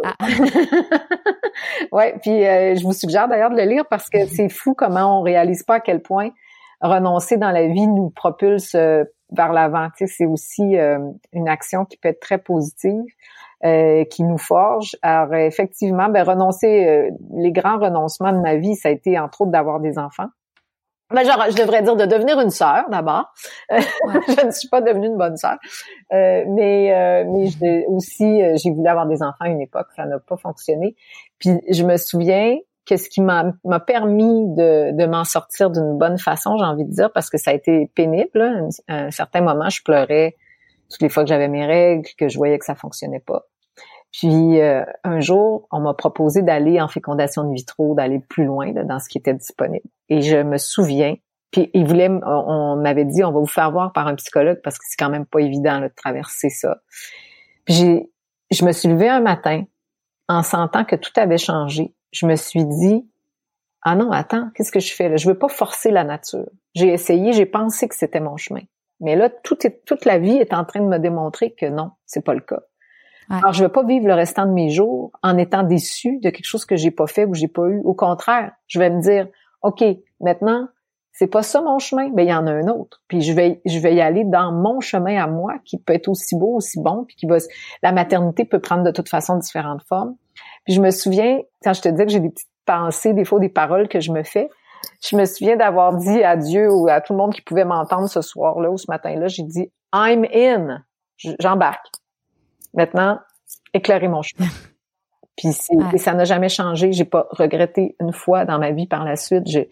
Speaker 2: puis je vous suggère d'ailleurs de le lire parce que c'est fou comment on réalise pas à quel point renoncer dans la vie nous propulse vers l'avant. Tu sais, c'est aussi une action qui peut être très positive, qui nous forge. Alors effectivement, renoncer, les grands renoncements de ma vie, ça a été entre autres d'avoir des enfants. Je devrais dire de devenir une sœur d'abord. Je ne suis pas devenue une bonne sœur, mais j'ai voulu avoir des enfants à une époque, ça n'a pas fonctionné. Puis je me souviens que ce qui m'a permis de m'en sortir d'une bonne façon, j'ai envie de dire, parce que ça a été pénible. Là. À un certain moment, je pleurais toutes les fois que j'avais mes règles, que je voyais que ça fonctionnait pas. Puis un jour, on m'a proposé d'aller en fécondation in vitro, d'aller plus loin là, dans ce qui était disponible. Et je me souviens, puis on m'avait dit, on va vous faire voir par un psychologue parce que c'est quand même pas évident là, de traverser ça. Puis je me suis levée un matin en sentant que tout avait changé. Je me suis dit, ah non, attends, qu'est-ce que je fais là? Je veux pas forcer la nature. J'ai essayé, j'ai pensé que c'était mon chemin. Mais là, toute la vie est en train de me démontrer que non, c'est pas le cas. Ouais. Alors, je veux pas vivre le restant de mes jours en étant déçue de quelque chose que j'ai pas fait ou que j'ai pas eu. Au contraire, je vais me dire, OK, maintenant, c'est pas ça mon chemin, il y en a un autre. Puis je vais y aller dans mon chemin à moi, qui peut être aussi beau, aussi bon, puis la maternité peut prendre de toute façon différentes formes. Puis je me souviens, quand je te dis que j'ai des petites pensées, des fois des paroles que je me fais, je me souviens d'avoir dit à Dieu ou à tout le monde qui pouvait m'entendre ce soir-là ou ce matin-là, j'ai dit « I'm in ». J'embarque. Maintenant, éclairer mon chemin. Puis et ça n'a jamais changé. J'ai pas regretté une fois dans ma vie par la suite.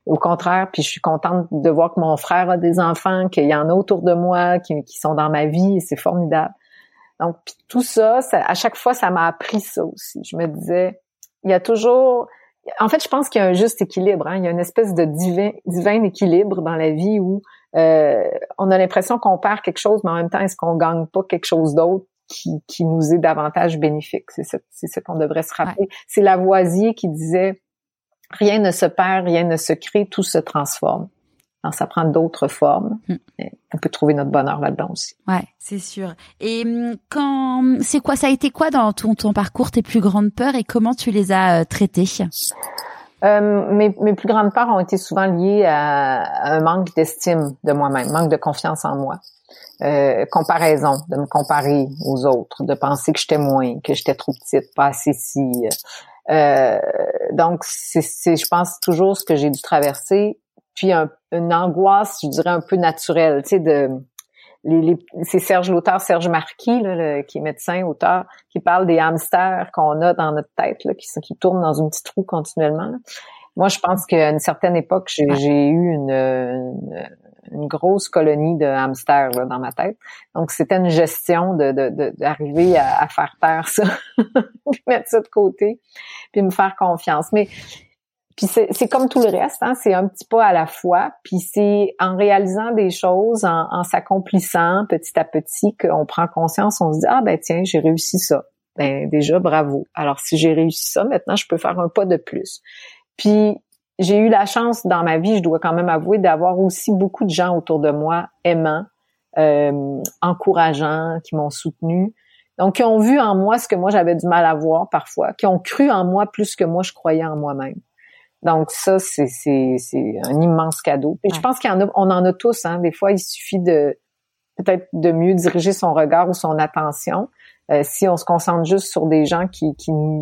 Speaker 2: Au contraire, puis je suis contente de voir que mon frère a des enfants, qu'il y en a autour de moi, qui sont dans ma vie, et c'est formidable. Donc, tout ça, à chaque fois, ça m'a appris ça aussi. Je me disais, il y a toujours... En fait, je pense qu'il y a un juste équilibre. Hein? Il y a une espèce de divin équilibre dans la vie où on a l'impression qu'on perd quelque chose, mais en même temps, est-ce qu'on gagne pas quelque chose d'autre qui nous est davantage bénéfique? C'est ça qu'on devrait se rappeler. Ouais. C'est Lavoisier qui disait « Rien ne se perd, rien ne se crée, tout se transforme ». Alors, ça prend d'autres formes. On peut trouver notre bonheur là-dedans aussi.
Speaker 1: Ouais, c'est sûr. Et ça a été quoi dans ton parcours, tes plus grandes peurs et comment tu les as traitées?
Speaker 2: Mes plus grandes peurs ont été souvent liées à un manque d'estime de moi-même, manque de confiance en moi. Comparaison, de me comparer aux autres, de penser que j'étais moins, que j'étais trop petite, pas assez si. Donc, c'est, je pense, toujours ce que j'ai dû traverser. Puis une angoisse, je dirais, un peu naturelle, tu sais, c'est l'auteur Serge Marquis, là, qui est médecin, auteur, qui parle des hamsters qu'on a dans notre tête, là, qui tournent dans une petite roue continuellement. Là. Moi, je pense qu'à une certaine époque, j'ai eu une grosse colonie de hamsters là, dans ma tête. Donc, c'était une gestion d'arriver à faire taire ça, puis mettre ça de côté, puis me faire confiance. Mais puis c'est comme tout le reste, hein, c'est un petit pas à la fois, puis c'est en réalisant des choses, en s'accomplissant petit à petit qu'on prend conscience, on se dit « Ah ben tiens, j'ai réussi ça. » Ben déjà, bravo. Alors si j'ai réussi ça, maintenant je peux faire un pas de plus. Puis j'ai eu la chance dans ma vie, je dois quand même avouer, d'avoir aussi beaucoup de gens autour de moi aimants, encourageants, qui m'ont soutenue. Donc, qui ont vu en moi ce que moi j'avais du mal à voir parfois, qui ont cru en moi plus que moi je croyais en moi-même. Donc ça, c'est un immense cadeau. Et je pense on en a tous, hein. Des fois, il suffit peut-être de mieux diriger son regard ou son attention. Si on se concentre juste sur des gens qui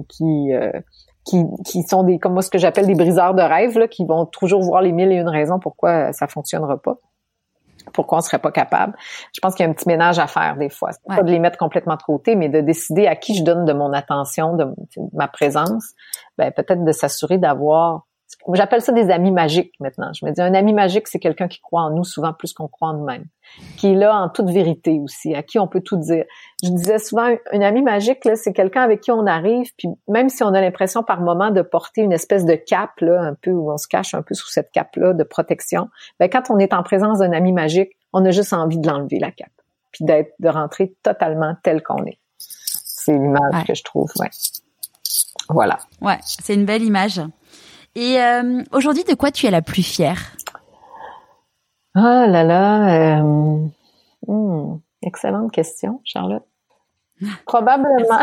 Speaker 2: sont comme moi, ce que j'appelle des briseurs de rêves, là, qui vont toujours voir les 1000 et une raisons pourquoi ça fonctionnera pas. Pourquoi on serait pas capable. Je pense qu'il y a un petit ménage à faire des fois. C'est pas de les mettre complètement de côté, mais de décider à qui je donne de mon attention, de ma présence. Ben, peut-être de s'assurer d'avoir... J'appelle ça des amis magiques maintenant. Je me dis, un ami magique, c'est quelqu'un qui croit en nous souvent plus qu'on croit en nous-mêmes. Qui est là en toute vérité aussi, à qui on peut tout dire. Je disais souvent, un ami magique, là, c'est quelqu'un avec qui on arrive, puis même si on a l'impression par moment de porter une espèce de cape, là, un peu, où on se cache un peu sous cette cape-là de protection, ben, quand on est en présence d'un ami magique, on a juste envie de l'enlever, la cape. Puis de rentrer totalement tel qu'on est. C'est l'image que je trouve, Voilà.
Speaker 1: Ouais, c'est une belle image. Et aujourd'hui, de quoi tu es la plus fière?
Speaker 2: Ah là là, excellente question, Charlotte. Probablement,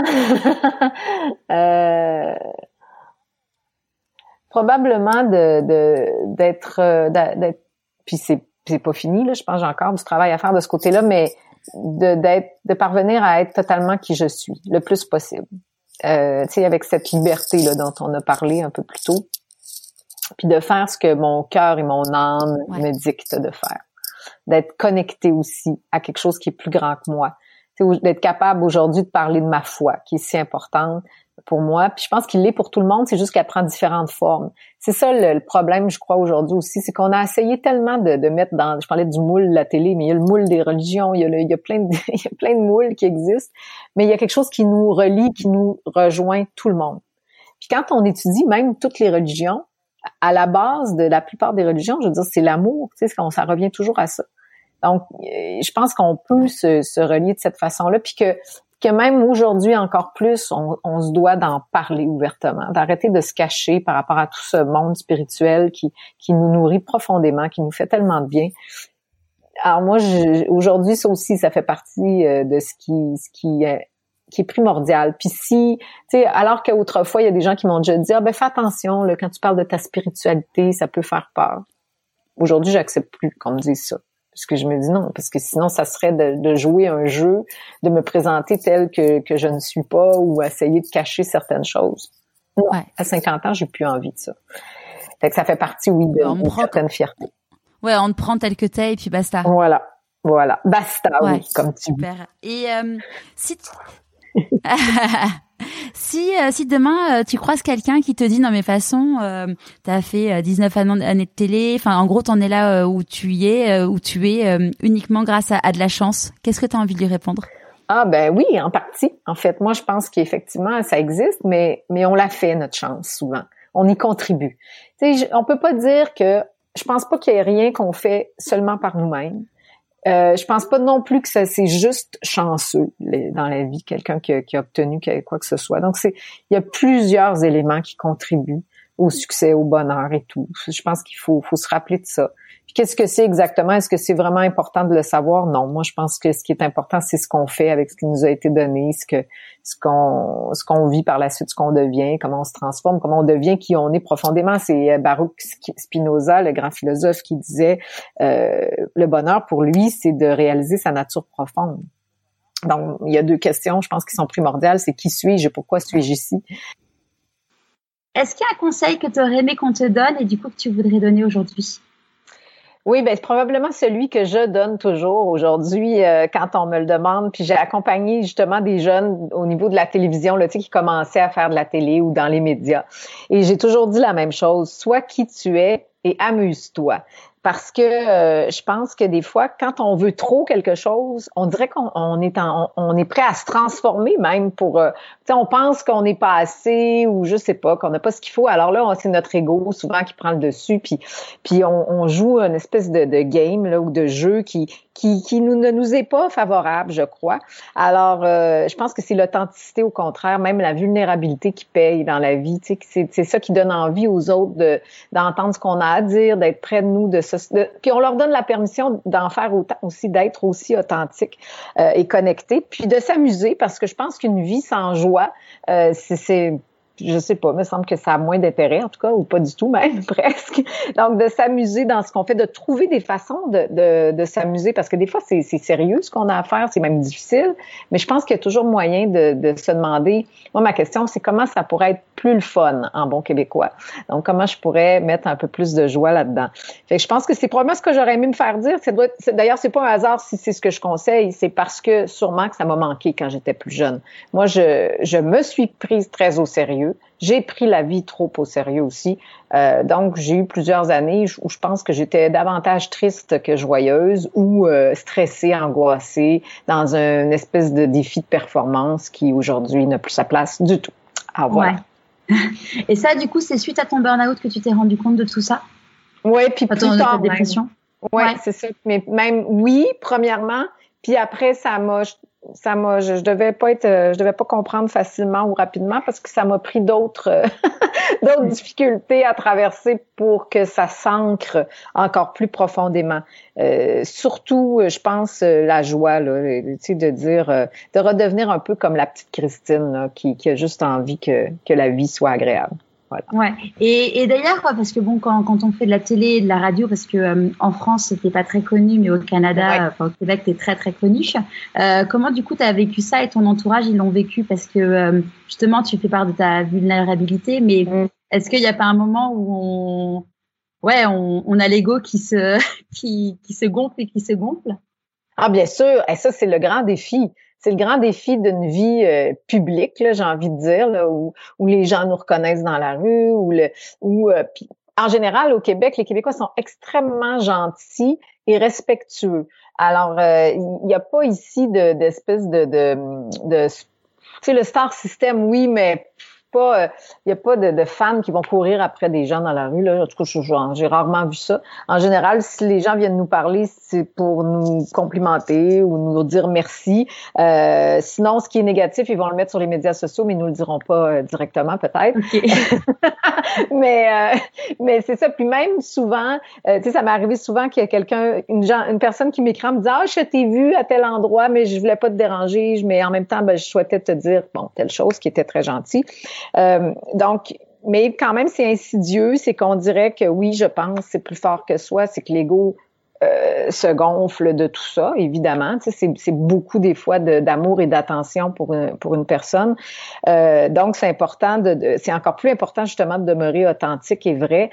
Speaker 2: probablement d'être, puis c'est pas fini là. Je pense que j'ai encore du travail à faire de ce côté-là, mais de parvenir à être totalement qui je suis, le plus possible. Tu sais, avec cette liberté là dont on a parlé un peu plus tôt. Puis de faire ce que mon cœur et mon âme me dictent de faire. D'être connecté aussi à quelque chose qui est plus grand que moi. D'être capable aujourd'hui de parler de ma foi, qui est si importante pour moi. Puis je pense qu'il l'est pour tout le monde, c'est juste qu'elle prend différentes formes. C'est ça le problème, je crois, aujourd'hui aussi, c'est qu'on a essayé tellement de mettre dans... Je parlais du moule de la télé, mais il y a le moule des religions, il y a plein de moules qui existent, mais il y a quelque chose qui nous relie, qui nous rejoint tout le monde. Puis quand on étudie même toutes les religions, à la base de la plupart des religions, je veux dire, c'est l'amour, tu sais, ça revient toujours à ça. Donc, je pense qu'on peut se relier de cette façon-là, puis que même aujourd'hui encore plus, on se doit d'en parler ouvertement, d'arrêter de se cacher par rapport à tout ce monde spirituel qui nous nourrit profondément, qui nous fait tellement de bien. Alors moi, aujourd'hui, ça aussi, ça fait partie de ce qui est primordial. Puis si, tu sais, alors qu'autrefois, il y a des gens qui m'ont déjà dit, fais attention, là, quand tu parles de ta spiritualité, ça peut faire peur. Aujourd'hui, j'accepte plus qu'on me dise ça. Parce que je me dis non, parce que sinon, ça serait de jouer un jeu, de me présenter tel que je ne suis pas ou essayer de cacher certaines choses. Non, à 50 ans, j'ai plus envie de ça. Fait que ça fait partie, oui, d'une certaine fierté.
Speaker 1: Ouais, on te prend tel que t'es et puis basta.
Speaker 2: Voilà. Basta, oui, comme tu dis.
Speaker 1: Super. Et Si demain tu croises quelqu'un qui te dit non mais façon t'as fait 19 années de télé, enfin en gros t'en es là où tu es uniquement grâce à de la chance, qu'est-ce que t'as envie de lui répondre?
Speaker 2: Ah ben oui, en partie. En fait, moi je pense qu'effectivement ça existe, mais on l'a fait notre chance souvent. On y contribue. Tu sais, on peut pas dire que je pense pas qu'il y ait rien qu'on fait seulement par nous-mêmes. Je pense pas non plus que ça c'est juste chanceux dans la vie, quelqu'un qui a obtenu quoi que ce soit. Donc il y a plusieurs éléments qui contribuent au succès, au bonheur et tout. Je pense qu'il faut se rappeler de ça. Puis qu'est-ce que c'est exactement? Est-ce que c'est vraiment important de le savoir? Non. Moi, je pense que ce qui est important, c'est ce qu'on fait avec ce qui nous a été donné, ce qu'on vit par la suite, ce qu'on devient, comment on se transforme, comment on devient qui on est profondément. C'est Baruch Spinoza, le grand philosophe, qui disait le bonheur pour lui, c'est de réaliser sa nature profonde. Donc, il y a deux questions, je pense, qui sont primordiales. C'est qui suis-je et pourquoi suis-je ici?
Speaker 3: Est-ce qu'il y a un conseil que tu aurais aimé qu'on te donne et du coup que tu voudrais donner aujourd'hui?
Speaker 2: Oui, ben c'est probablement celui que je donne toujours aujourd'hui quand on me le demande. Puis j'ai accompagné justement des jeunes au niveau de la télévision, là, tu sais, qui commençaient à faire de la télé ou dans les médias. Et j'ai toujours dit la même chose, sois qui tu es et amuse-toi. Parce que je pense que des fois, quand on veut trop quelque chose, on dirait qu'on est prêt à se transformer même pour, tu sais, on pense qu'on n'est pas assez ou je sais pas, qu'on n'a pas ce qu'il faut. Alors là, c'est notre ego souvent qui prend le dessus, puis on joue une espèce de game là ou de jeu qui ne nous est pas favorable, je crois. Alors, je pense que c'est l'authenticité au contraire, même la vulnérabilité qui paye dans la vie. Tu sais, c'est ça qui donne envie aux autres d'entendre ce qu'on a à dire, d'être près de nous, puis on leur donne la permission d'en faire autant aussi, d'être aussi authentique et connecté, puis de s'amuser parce que je pense qu'une vie sans joie, c'est je sais pas, il me semble que ça a moins d'intérêt, en tout cas, ou pas du tout même, presque. Donc, de s'amuser dans ce qu'on fait, de trouver des façons de s'amuser, parce que des fois, c'est sérieux ce qu'on a à faire, c'est même difficile, mais je pense qu'il y a toujours moyen de se demander, moi, ma question, c'est comment ça pourrait être plus le fun en bon québécois. Donc, comment je pourrais mettre un peu plus de joie là-dedans. Fait que je pense que c'est probablement ce que j'aurais aimé me faire dire. D'ailleurs, c'est pas un hasard si c'est ce que je conseille, c'est parce que sûrement que ça m'a manqué quand j'étais plus jeune. Moi, je me suis prise très au sérieux. J'ai pris la vie trop au sérieux aussi. Donc, j'ai eu plusieurs années où je pense que j'étais davantage triste que joyeuse ou stressée, angoissée, dans une espèce de défi de performance qui, aujourd'hui, n'a plus sa place du tout. Ah, voilà.
Speaker 3: Ouais. Et ça, du coup, c'est suite à ton burn-out que tu t'es rendu compte de tout ça?
Speaker 2: Oui, puis plus tard,
Speaker 3: ta dépression?
Speaker 2: Ouais, c'est ça. Mais même, oui, premièrement, puis après, je devais pas comprendre facilement ou rapidement parce que ça m'a pris d'autres difficultés à traverser pour que ça s'ancre encore plus profondément. Surtout, je pense, la joie, là, tu sais, de dire, de redevenir un peu comme la petite Christine, là, qui a juste envie que la vie soit agréable. Voilà.
Speaker 3: Ouais. Et d'ailleurs, parce que bon, quand on fait de la télé et de la radio, parce que en France, t'es pas très connu, mais au Canada, au Québec, t'es très très connu. Comment du coup t'as vécu ça et ton entourage ils l'ont vécu? Parce que justement, tu fais part de ta vulnérabilité, mais est-ce qu'il y a pas un moment où on a l'ego qui se gonfle et qui se gonfle?
Speaker 2: Ah bien sûr, et ça c'est le grand défi. C'est le grand défi d'une vie publique, là, j'ai envie de dire, là, où les gens nous reconnaissent dans la rue, puis en général au Québec, les Québécois sont extrêmement gentils et respectueux. Alors, il n'y a pas ici d'espèce de tu sais, le star system, oui, mais pas, il y a pas de fans qui vont courir après des gens dans la rue, là. En tout cas, j'ai rarement vu ça. En général, si les gens viennent nous parler, c'est pour nous complimenter ou nous dire merci. Sinon, ce qui est négatif, ils vont le mettre sur les médias sociaux, mais ils nous le diront pas directement, peut-être.
Speaker 3: Okay.
Speaker 2: mais c'est ça. Puis même souvent, tu sais, ça m'est arrivé souvent qu'il y a une personne qui m'écrit en me disant, je t'ai vu à tel endroit, mais je voulais pas te déranger, mais en même temps, je souhaitais te dire, telle chose qui était très gentille. Donc, mais quand même, c'est insidieux, c'est qu'on dirait que oui, je pense, c'est plus fort que soi, c'est que l'ego se gonfle de tout ça, évidemment. Tu sais, c'est beaucoup des fois d'amour et d'attention pour une personne. Donc, c'est important c'est encore plus important justement de demeurer authentique et vrai,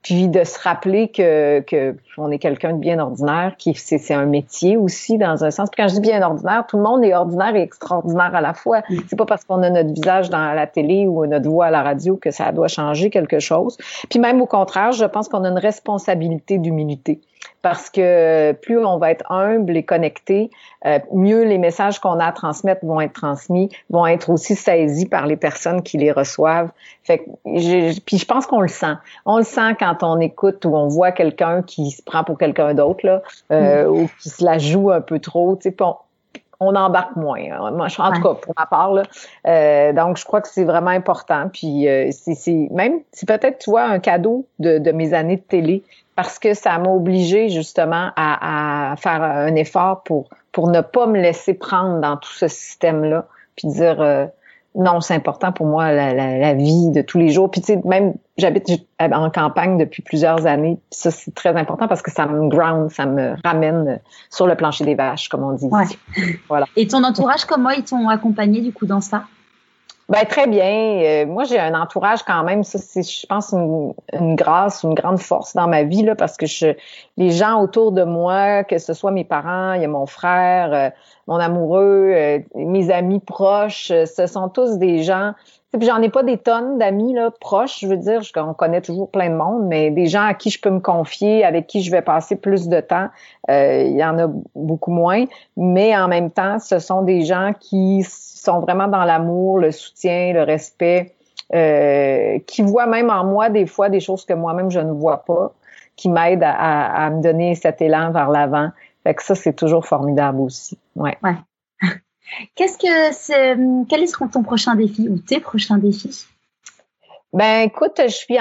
Speaker 2: Puis de se rappeler que on est quelqu'un de bien ordinaire, c'est un métier aussi dans un sens. Puis quand je dis bien ordinaire, tout le monde est ordinaire et extraordinaire à la fois. C'est pas parce qu'on a notre visage dans la télé ou notre voix à la radio que ça doit changer quelque chose. Puis même au contraire, je pense qu'on a une responsabilité d'humilité. Parce que plus on va être humble et connecté, mieux les messages qu'on a à transmettre vont être transmis, vont être aussi saisis par les personnes qui les reçoivent. Fait que puis je pense qu'on le sent. On le sent quand on écoute ou on voit quelqu'un qui se prend pour quelqu'un d'autre là, ou qui se la joue un peu trop. Tu sais, on embarque moins. Moi, en tout cas, pour ma part, là. Donc, je crois que c'est vraiment important. Puis, c'est peut-être, tu vois, un cadeau de mes années de télé, parce que ça m'a obligée, justement, à faire un effort pour ne pas me laisser prendre dans tout ce système-là, puis dire, non, c'est important pour moi, la vie de tous les jours. Puis, tu sais, même, j'habite en campagne depuis plusieurs années. Puis ça, c'est très important parce que ça me ground, ça me ramène sur le plancher des vaches, comme on dit.
Speaker 3: Ouais.
Speaker 2: Voilà.
Speaker 3: Et ton entourage, comment ils t'ont accompagné, du coup, dans ça?
Speaker 2: Ben très bien. Moi, j'ai un entourage quand même. Ça, c'est, je pense, une grâce, une grande force dans ma vie là, parce que les gens autour de moi, que ce soit mes parents, il y a mon frère, mon amoureux, mes amis proches, ce sont tous des gens. Puis j'en ai pas des tonnes d'amis là proches. Je veux dire, on connaît toujours plein de monde, mais des gens à qui je peux me confier, avec qui je vais passer plus de temps, il y en a beaucoup moins. Mais en même temps, ce sont des gens qui sont vraiment dans l'amour, le soutien, le respect, qui voient même en moi des fois des choses que moi-même je ne vois pas, qui m'aident à me donner cet élan vers l'avant. Fait que ça, c'est toujours formidable aussi. Ouais.
Speaker 3: Quel est ton prochain défi ou tes prochains défis?
Speaker 2: Ben écoute, je suis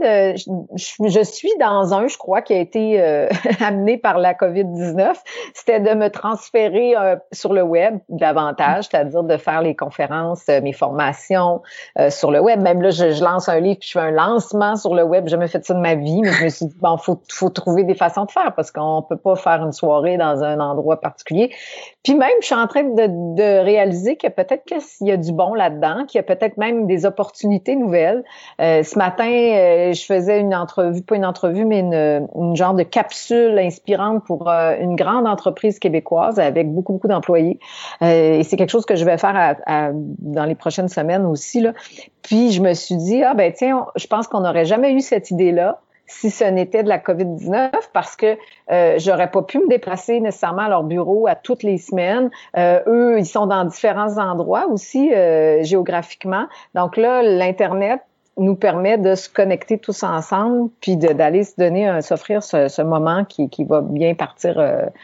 Speaker 2: dans un, je crois, qui a été amené par la COVID-19, c'était de me transférer sur le web davantage, c'est-à-dire de faire les conférences, mes formations sur le web. Même là, je lance un livre, puis je fais un lancement sur le web. J'ai jamais fait ça de ma vie, mais je me suis dit, bon, faut trouver des façons de faire parce qu'on peut pas faire une soirée dans un endroit particulier. Puis même, je suis en train de réaliser que peut-être qu'il y a du bon là-dedans, qu'il y a peut-être même des opportunités nouvelles. Ce matin, je faisais une entrevue, pas une entrevue, mais une genre de capsule inspirante pour une grande entreprise québécoise avec beaucoup d'employés. Et c'est quelque chose que je vais faire dans les prochaines semaines aussi, là. Puis je me suis dit, tiens, je pense qu'on n'aurait jamais eu cette idée-là si ce n'était de la COVID-19, parce que j'aurais pas pu me déplacer nécessairement à leur bureau à toutes les semaines. Eux, ils sont dans différents endroits aussi géographiquement. Donc là, l'Internet nous permet de se connecter tous ensemble, puis d'aller s'offrir ce moment qui va bien partir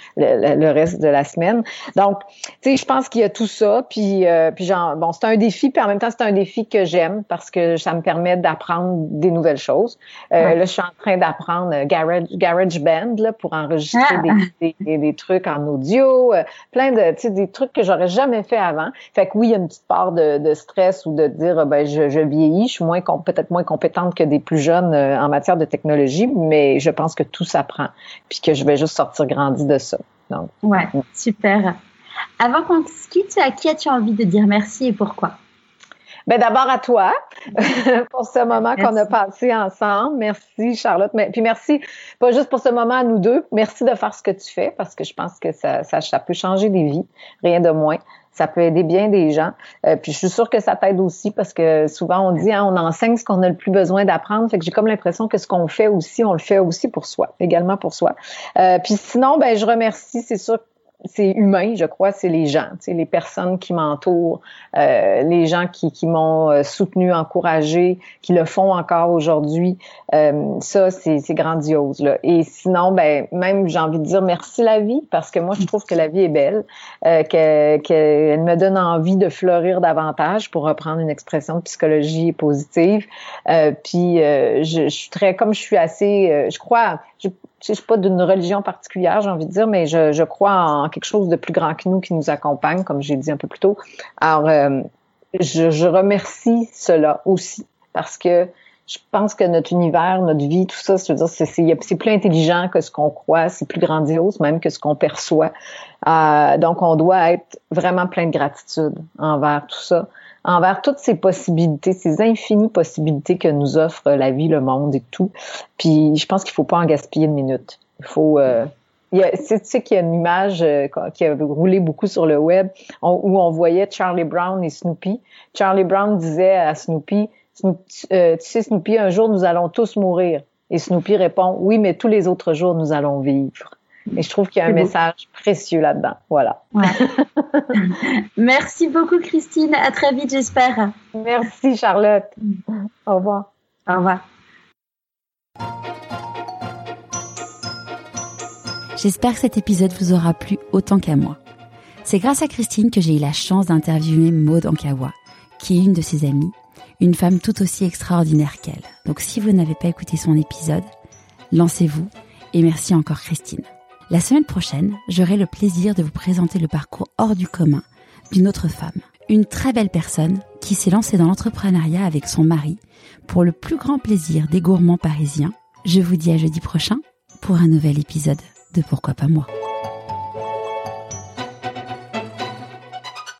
Speaker 2: le reste de la semaine. Donc, tu sais, je pense qu'il y a tout ça, puis c'est un défi, puis en même temps, c'est un défi que j'aime parce que ça me permet d'apprendre des nouvelles choses. Là, je suis en train d'apprendre GarageBand là, pour enregistrer des trucs en audio, plein de, tu sais, des trucs que j'aurais jamais fait avant. Fait que oui, il y a une petite part de stress ou de dire, je vieillis, je suis peut-être moins compétente que des plus jeunes en matière de technologie, mais je pense que tout s'apprend, puis que je vais juste sortir grandi de ça. Donc,
Speaker 3: ouais, super. Avant qu'on se quitte, à qui as-tu envie de dire merci et pourquoi?
Speaker 2: Ben d'abord à toi pour ce moment qu'on a passé ensemble. Merci Charlotte. Puis merci pas juste pour ce moment à nous deux. Merci de faire ce que tu fais parce que je pense que ça peut changer des vies, rien de moins. Ça peut aider bien des gens. Puis je suis sûre que ça t'aide aussi parce que souvent on dit on enseigne ce qu'on a le plus besoin d'apprendre. Fait que j'ai comme l'impression que ce qu'on fait aussi, on le fait aussi pour soi, également pour soi. Puis sinon, je remercie, c'est sûr. C'est humain, je crois, c'est les gens, tu sais, les personnes qui m'entourent, les gens qui m'ont soutenu, encouragé, qui le font encore aujourd'hui. Ça, c'est grandiose, là. Et sinon, même j'ai envie de dire merci la vie, parce que moi, je trouve que la vie est belle, qu'elle me donne envie de fleurir davantage, pour reprendre une expression de psychologie positive. Puis je suis très, comme je suis assez, je crois, je suis pas d'une religion particulière, j'ai envie de dire, mais je crois en quelque chose de plus grand que nous qui nous accompagne, comme j'ai dit un peu plus tôt. Alors, je remercie cela aussi, parce que je pense que notre univers, notre vie, tout ça, c'est plus intelligent que ce qu'on croit, c'est plus grandiose même que ce qu'on perçoit. Donc, on doit être vraiment plein de gratitude envers tout ça. envers toutes ces possibilités, ces infinies possibilités que nous offre la vie, le monde et tout. Puis je pense qu'il faut pas en gaspiller une minute. Il faut... tu sais qu'il y a une image qui a roulé beaucoup sur le web où on voyait Charlie Brown et Snoopy. Charlie Brown disait à Snoopy, tu sais Snoopy, un jour nous allons tous mourir. Et Snoopy répond, oui, mais tous les autres jours nous allons vivre. Et je trouve qu'il y a un message précieux là-dedans. Voilà.
Speaker 3: Ouais. Merci beaucoup Christine. À très vite, j'espère.
Speaker 2: Merci Charlotte. Au revoir.
Speaker 3: Au revoir.
Speaker 1: J'espère que cet épisode vous aura plu autant qu'à moi. C'est grâce à Christine que j'ai eu la chance d'interviewer Maud Ankawa, qui est une de ses amies, une femme tout aussi extraordinaire qu'elle. Donc si vous n'avez pas écouté son épisode, lancez-vous et merci encore Christine. La semaine prochaine, j'aurai le plaisir de vous présenter le parcours hors du commun d'une autre femme, une très belle personne qui s'est lancée dans l'entrepreneuriat avec son mari pour le plus grand plaisir des gourmands parisiens. Je vous dis à jeudi prochain pour un nouvel épisode de Pourquoi pas moi.